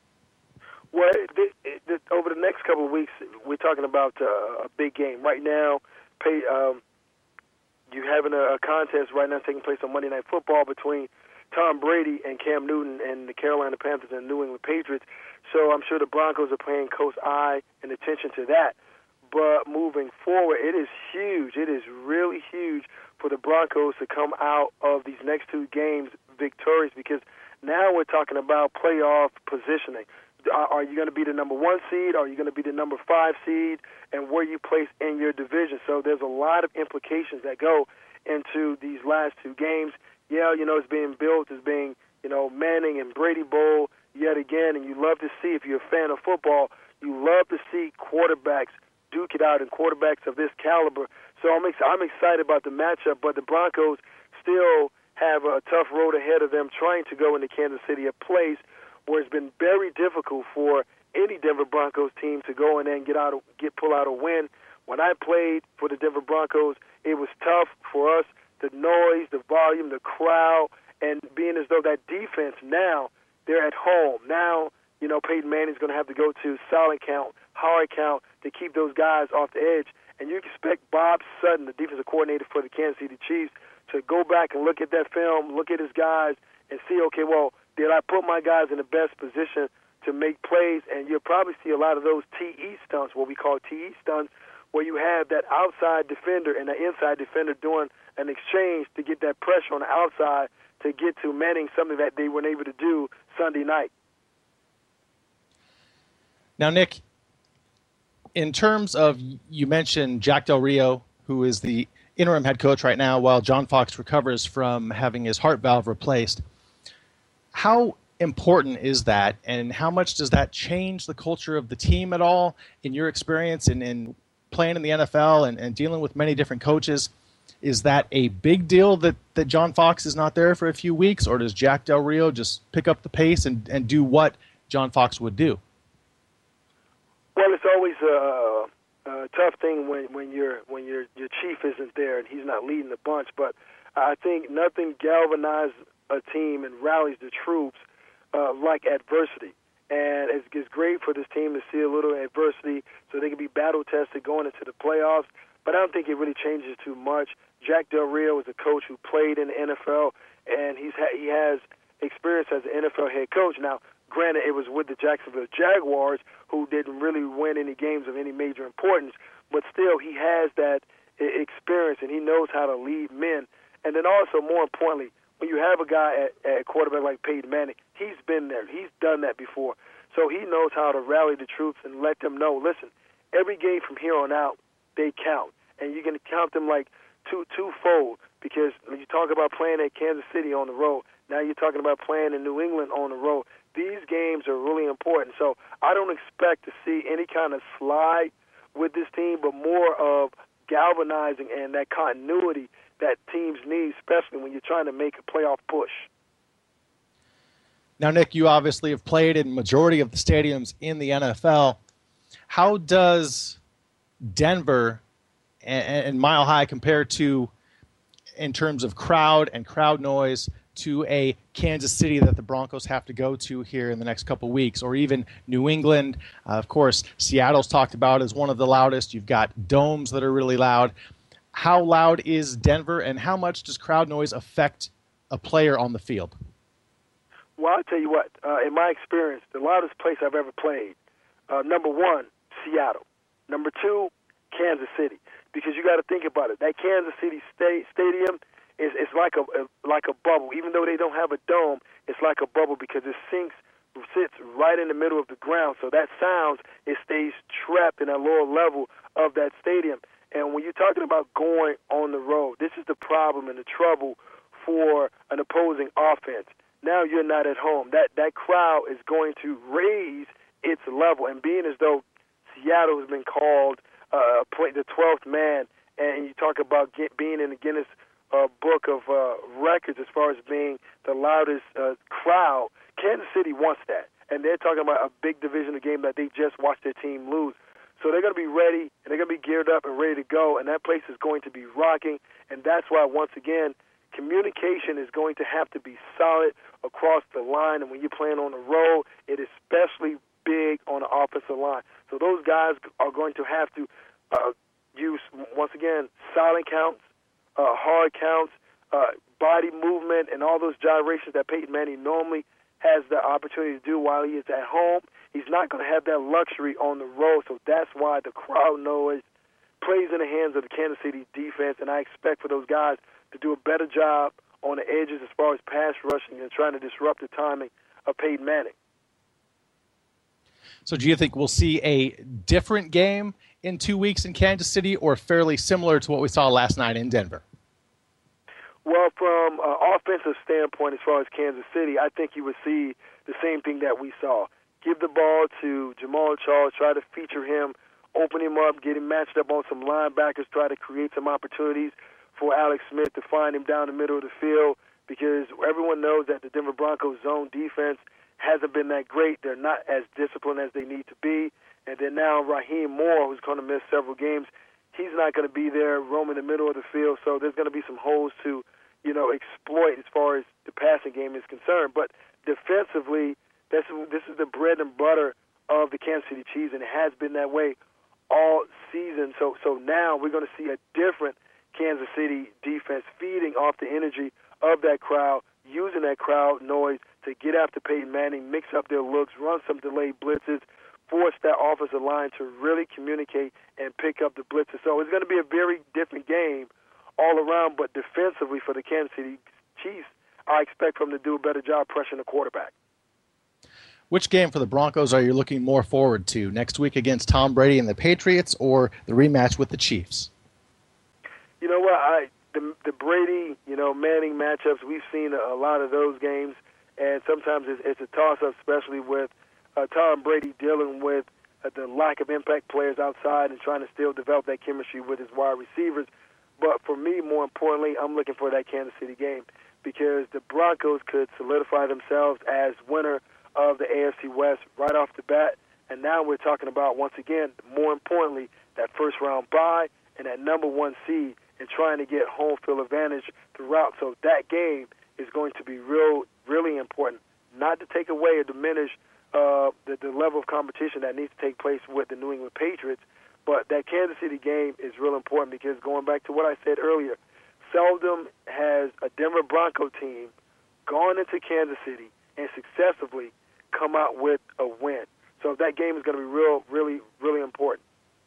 Well, it, it, it, over the next couple of weeks, we're talking about uh, a big game. Right now, pay, um, you're having a, a contest right now taking place on Monday Night Football between Tom Brady and Cam Newton and the Carolina Panthers and New England Patriots. So I'm sure the Broncos are paying close eye and attention to that. But moving forward, it is huge. It is really huge for the Broncos to come out of these next two games victorious, because now we're talking about playoff positioning. Are you going to be the number one seed? Are you going to be the number five seed? And where you place in your division. So there's a lot of implications that go into these last two games. Yeah, you know, it's being built as being, you know, Manning and Brady Bowl yet again. And you love to see, if you're a fan of football, you love to see quarterbacks duke it out and quarterbacks of this caliber. So I'm, ex- I'm excited about the matchup, but the Broncos still have a tough road ahead of them trying to go into Kansas City, a place where it's been very difficult for any Denver Broncos team to go in there and get out, get pull out a win. When I played for the Denver Broncos, it was tough for us. The noise, the volume, the crowd, and being as though that defense now, they're at home. Now, you know, Peyton Manning's going to have to go to solid count, hard count to keep those guys off the edge. And you expect Bob Sutton, the defensive coordinator for the Kansas City Chiefs, to go back and look at that film, look at his guys, and see, okay, well, did I put my guys in the best position to make plays? And you'll probably see a lot of those T E stunts, what we call T E stunts, where you have that outside defender and the inside defender doing an exchange to get that pressure on the outside to get to Manning, something that they weren't able to do Sunday night. Now, Nick, in terms of, you mentioned Jack Del Rio, who is the interim head coach right now while John Fox recovers from having his heart valve replaced. How important is that, and how much does that change the culture of the team at all in your experience in, in playing in the N F L and, and dealing with many different coaches? Is that a big deal that, that John Fox is not there for a few weeks, or does Jack Del Rio just pick up the pace and, and do what John Fox would do? Well, it's always a, a tough thing when, when your when your your chief isn't there and he's not leading the bunch. But I think nothing galvanizes a team and rallies the troops uh, like adversity. And it's, it's great for this team to see a little adversity so they can be battle-tested going into the playoffs. But I don't think it really changes too much. Jack Del Rio is a coach who played in the N F L, and he's ha- he has experience as an N F L head coach. Now, granted, it was with the Jacksonville Jaguars, who didn't really win any games of any major importance, but still he has that experience, and he knows how to lead men. And then also, more importantly, when you have a guy at, at quarterback like Peyton Manning, he's been there. He's done that before. So he knows how to rally the troops and let them know, listen, every game from here on out, they count. And you're going to count them like two twofold, because when you talk about playing at Kansas City on the road, now you're talking about playing in New England on the road. These games are really important. So I don't expect to see any kind of slide with this team, but more of galvanizing and that continuity that teams need, especially when you're trying to make a playoff push. Now, Nick, you obviously have played in majority of the stadiums in the N F L. How does Denver and, and Mile High compare to, in terms of crowd and crowd noise, to a Kansas City that the Broncos have to go to here in the next couple weeks, or even New England? Uh, of course, Seattle's talked about as one of the loudest. You've got domes that are really loud. How loud is Denver, and how much does crowd noise affect a player on the field? Well, I'll tell you what, uh, in my experience, the loudest place I've ever played, uh, number one, Seattle. Number two, Kansas City. Because you got to think about it. That Kansas City sta- stadium is it's like a, a like a bubble. Even though they don't have a dome, it's like a bubble because it sinks sits right in the middle of the ground. So that sound, it stays trapped in that lower level of that stadium. And when you're talking about going on the road, this is the problem and the trouble for an opposing offense. Now you're not at home. That that crowd is going to raise its level. And being as though Seattle has been called uh, the twelfth man, and you talk about get, being in the Guinness uh, Book of uh, Records as far as being the loudest uh, crowd, Kansas City wants that. And they're talking about a big divisional game that they just watched their team lose. So they're going to be ready, and they're going to be geared up and ready to go, and that place is going to be rocking. And that's why, once again, communication is going to have to be solid across the line. And when you're playing on the road, it is especially big on the offensive line. So those guys are going to have to uh, use, once again, silent counts, uh, hard counts, uh, body movement, and all those gyrations that Peyton Manning normally has the opportunity to do while he is at home. He's not going to have that luxury on the road, so that's why the crowd noise plays in the hands of the Kansas City defense, and I expect for those guys to do a better job on the edges as far as pass rushing and trying to disrupt the timing of Peyton Manning. So do you think we'll see a different game in two weeks in Kansas City, or fairly similar to what we saw last night in Denver? Well, from an offensive standpoint as far as Kansas City, I think you would see the same thing that we saw. Give the ball to Jamal Charles, try to feature him, open him up, get him matched up on some linebackers, try to create some opportunities for Alex Smith to find him down the middle of the field, because everyone knows that the Denver Broncos zone defense hasn't been that great. They're not as disciplined as they need to be. And then now Raheem Moore, who's going to miss several games, he's not going to be there roaming the middle of the field, so there's going to be some holes to, you know, exploit as far as the passing game is concerned. But defensively, This, this is the bread and butter of the Kansas City Chiefs, and it has been that way all season. So so now we're going to see a different Kansas City defense feeding off the energy of that crowd, using that crowd noise to get after Peyton Manning, mix up their looks, run some delayed blitzes, force that offensive line to really communicate and pick up the blitzes. So it's going to be a very different game all around, but defensively for the Kansas City Chiefs, I expect them to do a better job pressuring the quarterback. Which game for the Broncos are you looking more forward to, next week against Tom Brady and the Patriots, or the rematch with the Chiefs? You know what, I the, the Brady, you know, Manning matchups, we've seen a, a lot of those games, and sometimes it's, it's a toss-up, especially with uh, Tom Brady dealing with uh, the lack of impact players outside and trying to still develop that chemistry with his wide receivers. But for me, more importantly, I'm looking for that Kansas City game, because the Broncos could solidify themselves as winner of the A F C West right off the bat. And now we're talking about, once again, more importantly, that first-round bye and that number one seed and trying to get home field advantage throughout. So that game is going to be real, really important, not to take away or diminish uh, the, the level of competition that needs to take place with the New England Patriots. But that Kansas City game is real important, because going back to what I said earlier, seldom has a Denver Bronco team gone into Kansas City and successively come out with a win. So that game is going to be real, really, really important.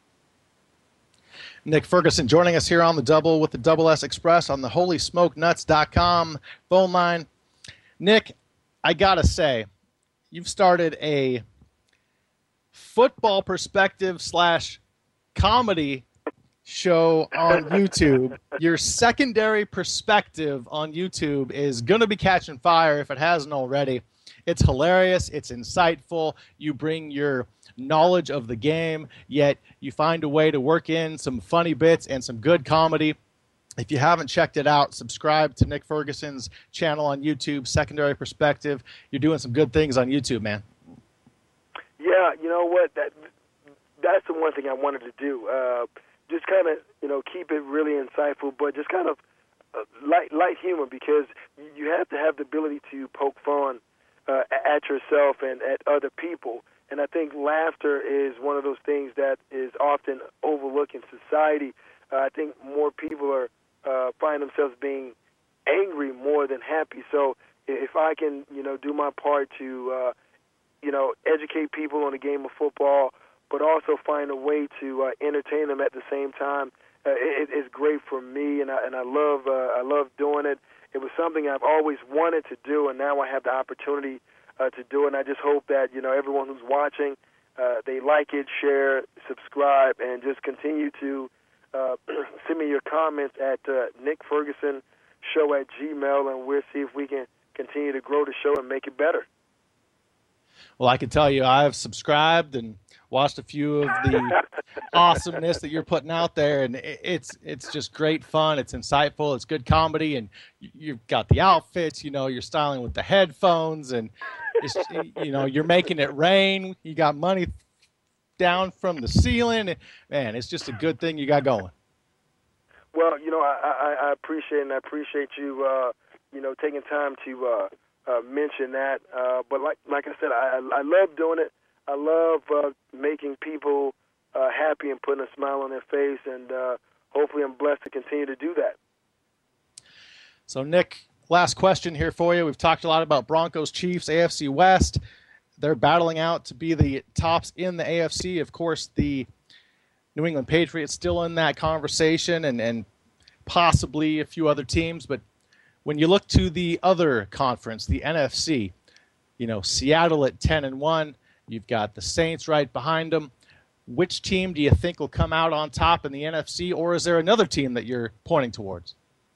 Nick Ferguson joining us here on the Double with the Double S Express on the holy smoke nuts dot com phone line. Nick, I got to say, you've started a football perspective slash comedy show on YouTube. Your secondary perspective on YouTube is going to be catching fire if it hasn't already. It's hilarious. It's insightful. You bring your knowledge of the game, yet you find a way to work in some funny bits and some good comedy. If you haven't checked it out, subscribe to Nick Ferguson's channel on YouTube, Secondary Perspective. You're doing some good things on YouTube, man. Yeah, you know what? That that's the one thing I wanted to do. Uh, just kind of, you know, keep it really insightful, but just kind of uh, light light humor, because you have to have the ability to poke fun uh, at yourself and at other people. And I think laughter is one of those things that is often overlooked in society. Uh, I think more people are uh, find themselves being angry more than happy. So if I can, you know, do my part to, uh, you know, educate people on the game of football, but also find a way to uh, entertain them at the same time, uh, it, it's great for me, and I and I love uh, I love doing it. It was something I've always wanted to do, and now I have the opportunity uh, to do it. And I just hope that, you know, everyone who's watching, uh, they like it, share, subscribe, and just continue to uh, send me your comments at uh, Nick Ferguson Show at Gmail, and we'll see if we can continue to grow the show and make it better. Well, I can tell you I've subscribed and watched a few of the awesomeness that you're putting out there, and it's it's just great fun. It's insightful. It's good comedy, and you've got the outfits. You know, you're styling with the headphones, and it's, you know, you're making it rain. You got money down from the ceiling. Man, it's just a good thing you got going. Well, you know, I, I, I appreciate it, and I appreciate you, uh, you know, taking time to uh, uh, mention that. Uh, but like like I said, I, I love doing it. I love uh, making people uh, happy and putting a smile on their face, and uh, hopefully I'm blessed to continue to do that. So, Nick, last question here for you. We've talked a lot about Broncos, Chiefs, A F C West. They're battling out to be the tops in the A F C. Of course, the New England Patriots still in that conversation, and, and possibly a few other teams. But when you look to the other conference, the N F C, you know, Seattle at ten and one, you've got the Saints right behind them. Which team do you think will come out on top in the N F C, or is there another team that you're pointing towards?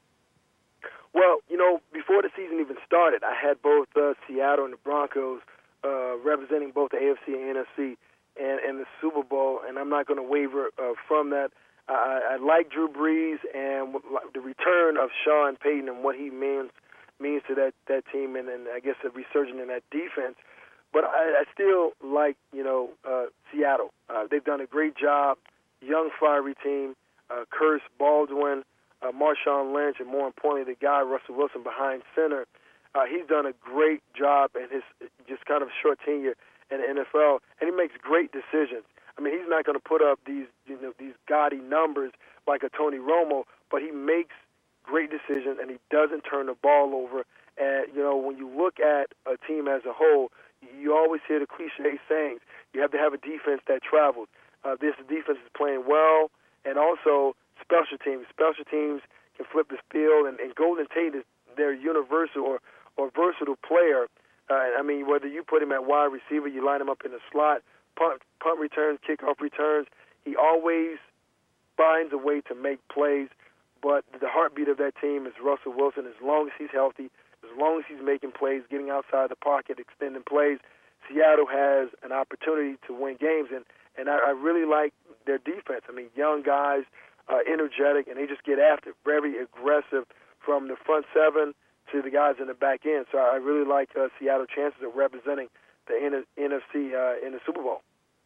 Well, you know, before the season even started, I had both uh, Seattle and the Broncos uh, representing both the A F C and N F C and, and the Super Bowl, and I'm not going to waver uh, from that. I, I like Drew Brees and the return of Sean Payton and what he means means to that, that team, and, and I guess a resurgence in that defense. But I, I still like, you know, uh, Seattle. Uh, they've done a great job. Young, fiery team. Uh, Curse, Baldwin, uh, Marshawn Lynch, and more importantly, the guy, Russell Wilson, behind center. Uh, he's done a great job in his just kind of short tenure in the N F L, and he makes great decisions. I mean, he's not going to put up these, you know, these gaudy numbers like a Tony Romo, but he makes great decisions, and he doesn't turn the ball over. And, you know, when you look at a team as a whole, you always hear the cliche sayings. You have to have a defense that travels. Uh, this defense is playing well, and also special teams. Special teams can flip the field, and, and Golden Tate is their universal or, or versatile player. Uh, I mean, whether you put him at wide receiver, you line him up in the slot, punt, punt returns, kickoff returns, he always finds a way to make plays. But the heartbeat of that team is Russell Wilson. As long as he's healthy, as long as he's making plays, getting outside the pocket, extending plays, Seattle has an opportunity to win games. And, and I, I really like their defense. I mean, young guys, uh, energetic, and they just get after it, very aggressive from the front seven to the guys in the back end. So I really like uh, Seattle's chances of representing the N- N F C uh, in the Super Bowl.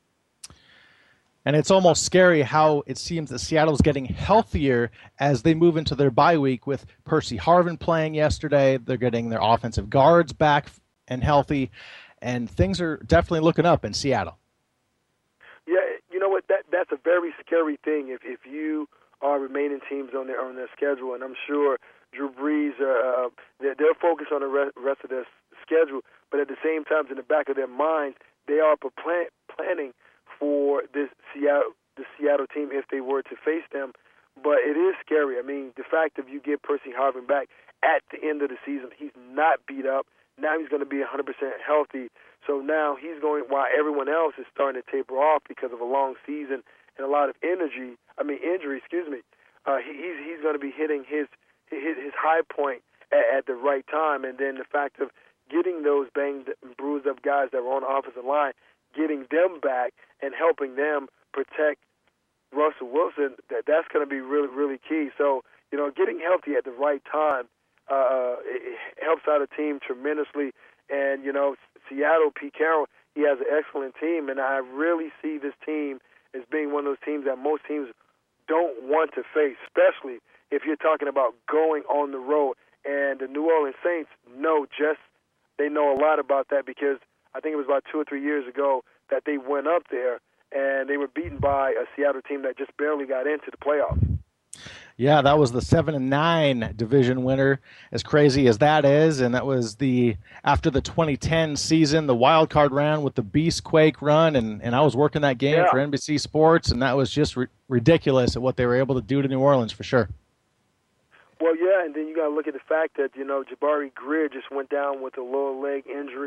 And it's almost scary how it seems that Seattle's getting healthier as they move into their bye week with Percy Harvin playing yesterday. They're getting their offensive guards back and healthy, and things are definitely looking up in Seattle. Yeah, you know what? That that's a very scary thing if if you are remaining teams on their on their schedule, and I'm sure Drew Brees, uh, they're, they're focused on the rest of their schedule, but at the same time, in the back of their minds, they are plan, planning for this Seattle, the Seattle team if they were to face them. But it is scary. I mean, the fact that you get Percy Harvin back at the end of the season, he's not beat up. Now he's going to be one hundred percent healthy. So now he's going, while everyone else is starting to taper off because of a long season and a lot of energy, I mean injury, excuse me, uh, he, he's, he's going to be hitting his, his, his high point at, at the right time. And then the fact of getting those banged and bruised up guys that were on the offensive line, getting them back and helping them protect Russell Wilson, that that's going to be really, really key. So, you know, getting healthy at the right time uh, it helps out a team tremendously. And, you know, Seattle, Pete Carroll, he has an excellent team, and I really see this team as being one of those teams that most teams don't want to face, especially if you're talking about going on the road. And the New Orleans Saints know just, they know a lot about that because I think it was about two or three years ago that they went up there and they were beaten by a Seattle team that just barely got into the playoffs. Yeah, that was the seven and nine division winner, as crazy as that is, and that was the after the twenty ten season, the wild card round with the Beastquake run, and, and I was working that game yeah. for N B C Sports, and that was just ri- ridiculous at what they were able to do to New Orleans for sure. Well, yeah, and then you got to look at the fact that, you know, Jabari Greer just went down with a lower leg injury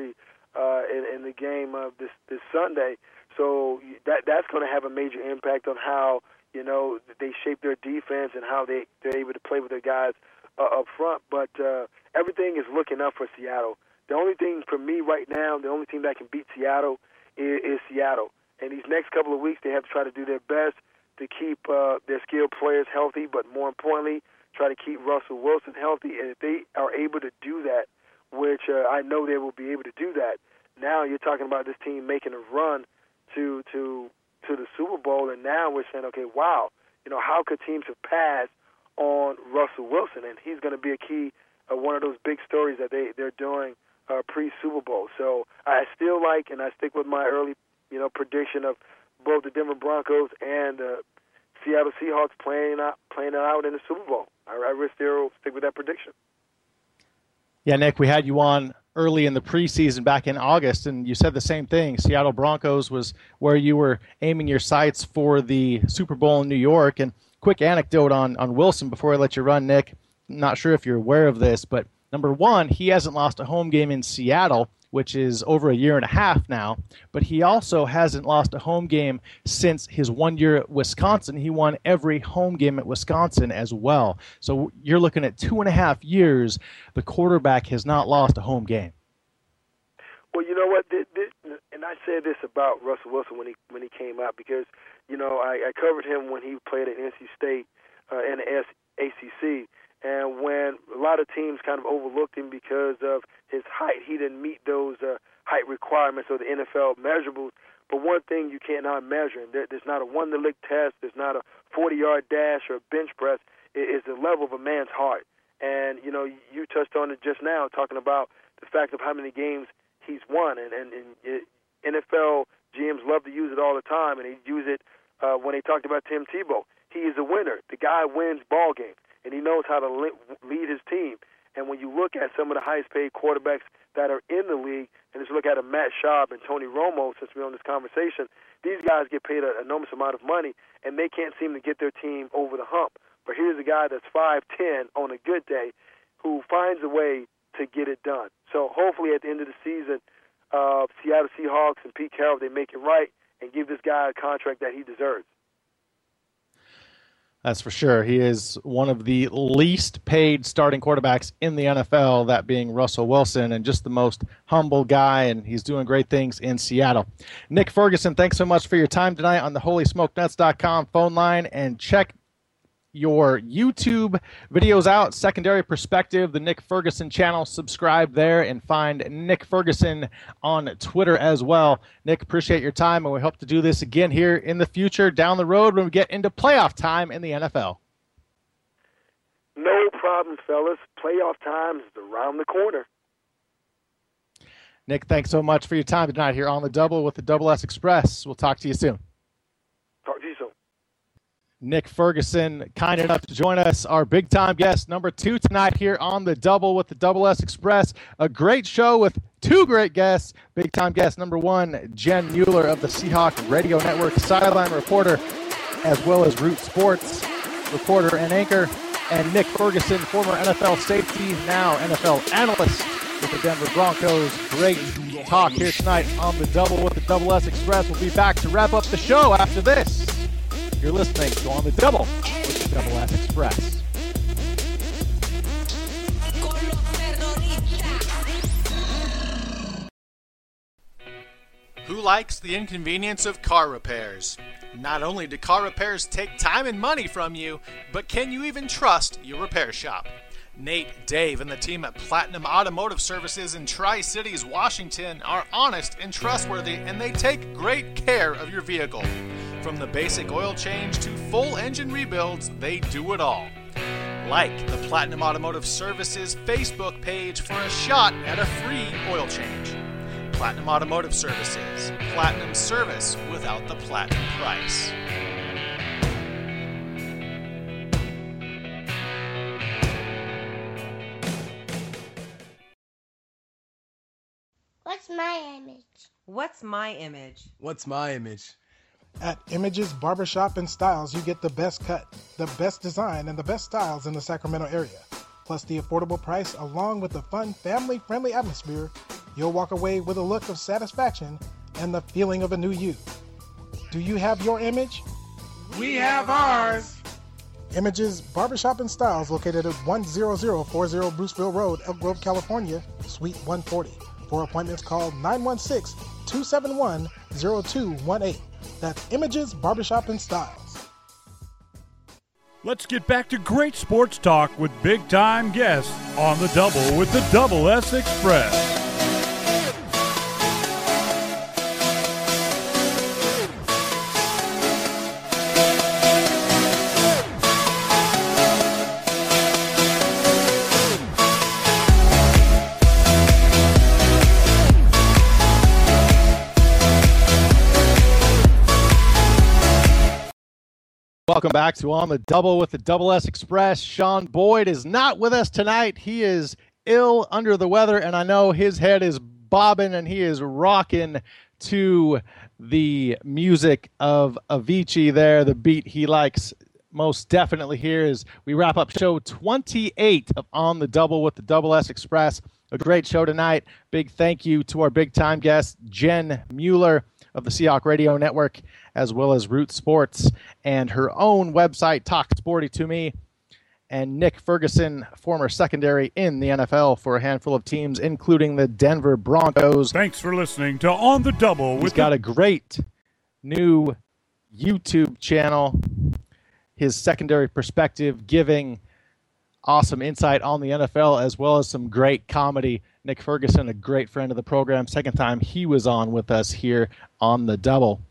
uh, in, in the game of this, this Sunday. So that that's going to have a major impact on how, you know, they shape their defense and how they, they're able to play with their guys uh, up front. But uh, everything is looking up for Seattle. The only thing for me right now, the only team that can beat Seattle is, is Seattle. And these next couple of weeks, they have to try to do their best to keep uh, their skilled players healthy, but more importantly, try to keep Russell Wilson healthy. And if they are able to do that, which uh, I know they will be able to do that, now you're talking about this team making a run to to to the Super Bowl, and now we're saying, okay, wow, you know, how could teams have passed on Russell Wilson? And he's going to be a key, uh, one of those big stories that they, they're doing uh, pre-Super Bowl. So I still like, and I stick with my early, you know, prediction of both the Denver Broncos and uh, Seattle Seahawks playing out, playing it out in the Super Bowl. I, I really still stick with that prediction. Yeah, Nick, we had you on early in the preseason back in August, and you said the same thing. Seattle Broncos was where you were aiming your sights for the Super Bowl in New York. And quick anecdote on, on Wilson before I let you run, Nick. I'm not sure if you're aware of this, but number one, he hasn't lost a home game in Seattle, which is over a year and a half now, but he also hasn't lost a home game since his one year at Wisconsin. He won every home game at Wisconsin as well. So you're looking at two and a half years, the quarterback has not lost a home game. Well, you know what, this, this, and I said this about Russell Wilson when he when he came out, because, you know, I, I covered him when he played at N C State uh, and the A C C. And when a lot of teams kind of overlooked him because of his height, he didn't meet those uh, height requirements of the N F L measurables. But one thing you cannot measure, and there, there's not a one-to-lick test, there's not a forty-yard dash or a bench press, it is the level of a man's heart. And, you know, you touched on it just now, talking about the fact of how many games he's won. And, and, and it, N F L G Ms love to use it all the time, and he used it uh, when they talked about Tim Tebow. He is a winner. The guy wins ball games, and he knows how to lead his team. And when you look at some of the highest-paid quarterbacks that are in the league, and just look at a Matt Schaub and Tony Romo, since we're on this conversation, these guys get paid an enormous amount of money, and they can't seem to get their team over the hump. But here's a guy that's five ten on a good day who finds a way to get it done. So hopefully at the end of the season, uh, Seattle Seahawks and Pete Carroll, they make it right and give this guy a contract that he deserves. That's for sure. He is one of the least paid starting quarterbacks in the N F L, that being Russell Wilson, and just the most humble guy, and he's doing great things in Seattle. Nick Ferguson, thanks so much for your time tonight on the Holy Smoke Nuts dot com phone line, and check your YouTube videos out, Secondary Perspective, the Nick Ferguson channel. Subscribe there and find Nick Ferguson on Twitter as well. Nick, appreciate your time, and we hope to do this again here in the future down the road when we get into playoff time in the N F L. No problem, fellas. Playoff time is around the corner. Nick, thanks so much for your time tonight here on The Double with the Double S Express. We'll talk to you soon. Talk to you soon. Nick Ferguson, kind enough to join us, our big-time guest number two tonight here on The Double with the Double S Express. A great show with two great guests. Big-time guest number one, Jen Mueller of the Seahawk Radio Network, sideline reporter, as well as Root Sports reporter and anchor, and Nick Ferguson, former N F L safety, now N F L analyst with the Denver Broncos. Great talk here tonight on The Double with the Double S Express. We'll be back to wrap up the show after this. You're listening to On the Double with the Double S Express. Who likes the inconvenience of car repairs? Not only do car repairs take time and money from you, but can you even trust your repair shop? Nate, Dave, and the team at Platinum Automotive Services in Tri-Cities, Washington are honest and trustworthy, and they take great care of your vehicle. From the basic oil change to full engine rebuilds, they do it all. Like the Platinum Automotive Services Facebook page for a shot at a free oil change. Platinum Automotive Services. Platinum service without the platinum price. What's my image? What's my image? What's my image? At Images Barbershop and Styles, you get the best cut, the best design, and the best styles in the Sacramento area. Plus the affordable price, along with the fun, family-friendly atmosphere You'll walk away with a look of satisfaction and the feeling of a new you. Do you have your image? We have ours. Images Barbershop and Styles, located at one zero zero four zero Bruceville Road, Elk Grove, California, Suite one forty. For appointments, call nine one six, two seven one, zero two one eight. That's Images Barbershop and Styles. Let's get back to great sports talk with big-time guests on the Double with the Double S Express. Welcome back to On the Double with the Double S Express. Sean Boyd is not with us tonight. He is ill, under the weather, and I know his head is bobbing and he is rocking to the music of Avicii there, the beat he likes most definitely here as we wrap up show twenty-eight of On the Double with the Double S Express. A great show tonight. Big thank you to our big-time guest, Jen Mueller of the Seahawk Radio Network, as well as Root Sports and her own website, Talk Sporty to Me, and Nick Ferguson, former secondary in the N F L for a handful of teams, including the Denver Broncos. Thanks for listening to On the Double. He's with got the- a great new YouTube channel, his secondary perspective, giving awesome insight on the N F L, as well as some great comedy. Nick Ferguson, a great friend of the program, second time he was on with us here on the Double.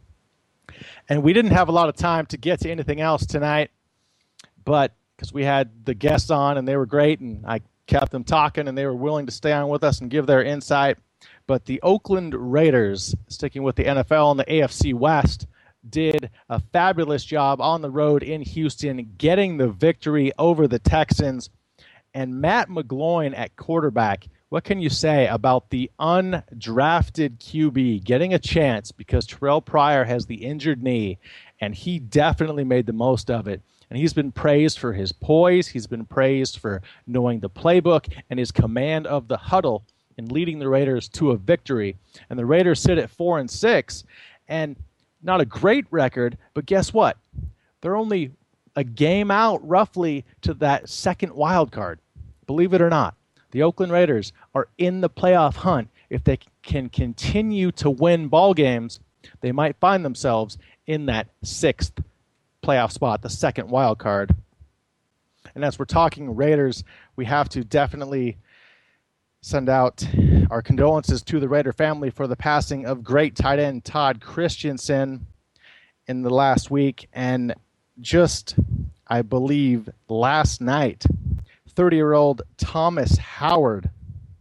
And we didn't have a lot of time to get to anything else tonight, but because we had the guests on and they were great, and I kept them talking and they were willing to stay on with us and give their insight. But the Oakland Raiders, sticking with the N F L and the A F C West, did a fabulous job on the road in Houston, getting the victory over the Texans. And Matt McGloin at quarterback, what can you say about the undrafted Q B getting a chance because Terrell Pryor has the injured knee, and he definitely made the most of it. And he's been praised for his poise. He's been praised for knowing the playbook and his command of the huddle in leading the Raiders to a victory. And the Raiders sit at four and six, and not a great record, but guess what? They're only a game out roughly to that second wild card. Believe it or not, the Oakland Raiders are in the playoff hunt. If they can continue to win ball games, they might find themselves in that sixth playoff spot, the second wild card. And as we're talking Raiders, we have to definitely send out our condolences to the Raider family for the passing of great tight end Todd Christensen in the last week. And just, I believe, last night, thirty-year-old Thomas Howard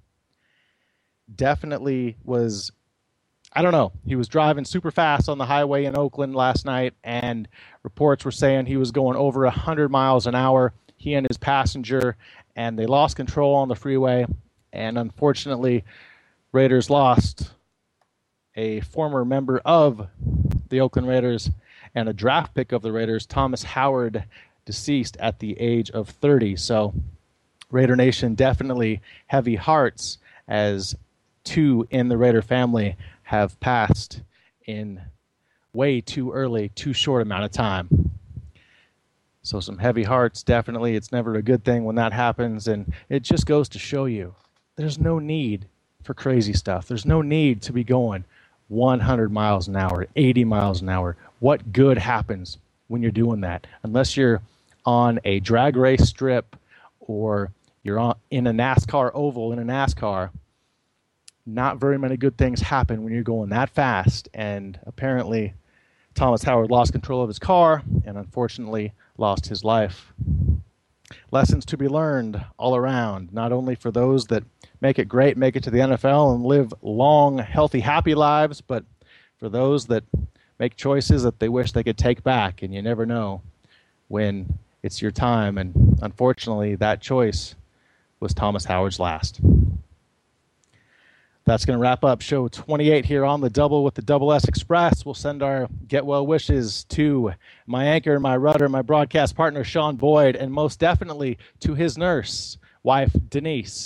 definitely was, I don't know, he was driving super fast on the highway in Oakland last night, and reports were saying he was going over one hundred miles an hour, he and his passenger, and they lost control on the freeway. And unfortunately, Raiders lost a former member of the Oakland Raiders and a draft pick of the Raiders, Thomas Howard, deceased at the age of thirty. So Raider Nation, definitely heavy hearts as two in the Raider family have passed in way too early, too short amount of time. So some heavy hearts, definitely. It's never a good thing when that happens, and it just goes to show you there's no need for crazy stuff. There's no need to be going one hundred miles an hour, eighty miles an hour. What good happens when you're doing that? Unless you're on a drag race strip or you're on, in a NASCAR oval in a NASCAR, not very many good things happen when you're going that fast. And apparently Thomas Howard lost control of his car and unfortunately lost his life. Lessons to be learned all around, not only for those that make it great, make it to the N F L and live long, healthy, happy lives, but for those that make choices that they wish they could take back, and you never know when it's your time. And unfortunately, that choice was Thomas Howard's last. That's going to wrap up show twenty-eight here on the Double with the Double S Express. We'll send our get well wishes to my anchor, my rudder, my broadcast partner, Sean Boyd, and most definitely to his nurse, wife, Denise,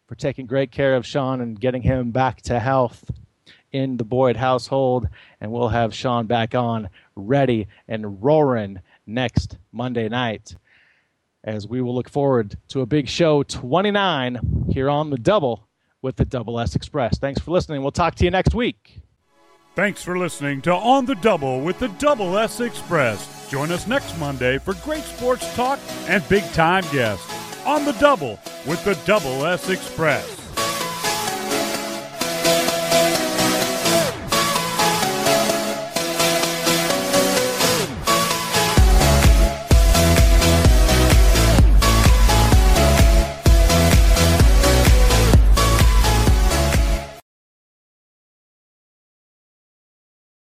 for taking great care of Sean and getting him back to health in the Boyd household. And we'll have Sean back on ready and roaring next Monday night, as we will look forward to a big show twenty-nine here on The Double with the Double S Express. Thanks for listening. We'll talk to you next week. Thanks for listening to On the Double with the Double S Express. Join us next Monday for great sports talk and big-time guests. On the Double with the Double S Express.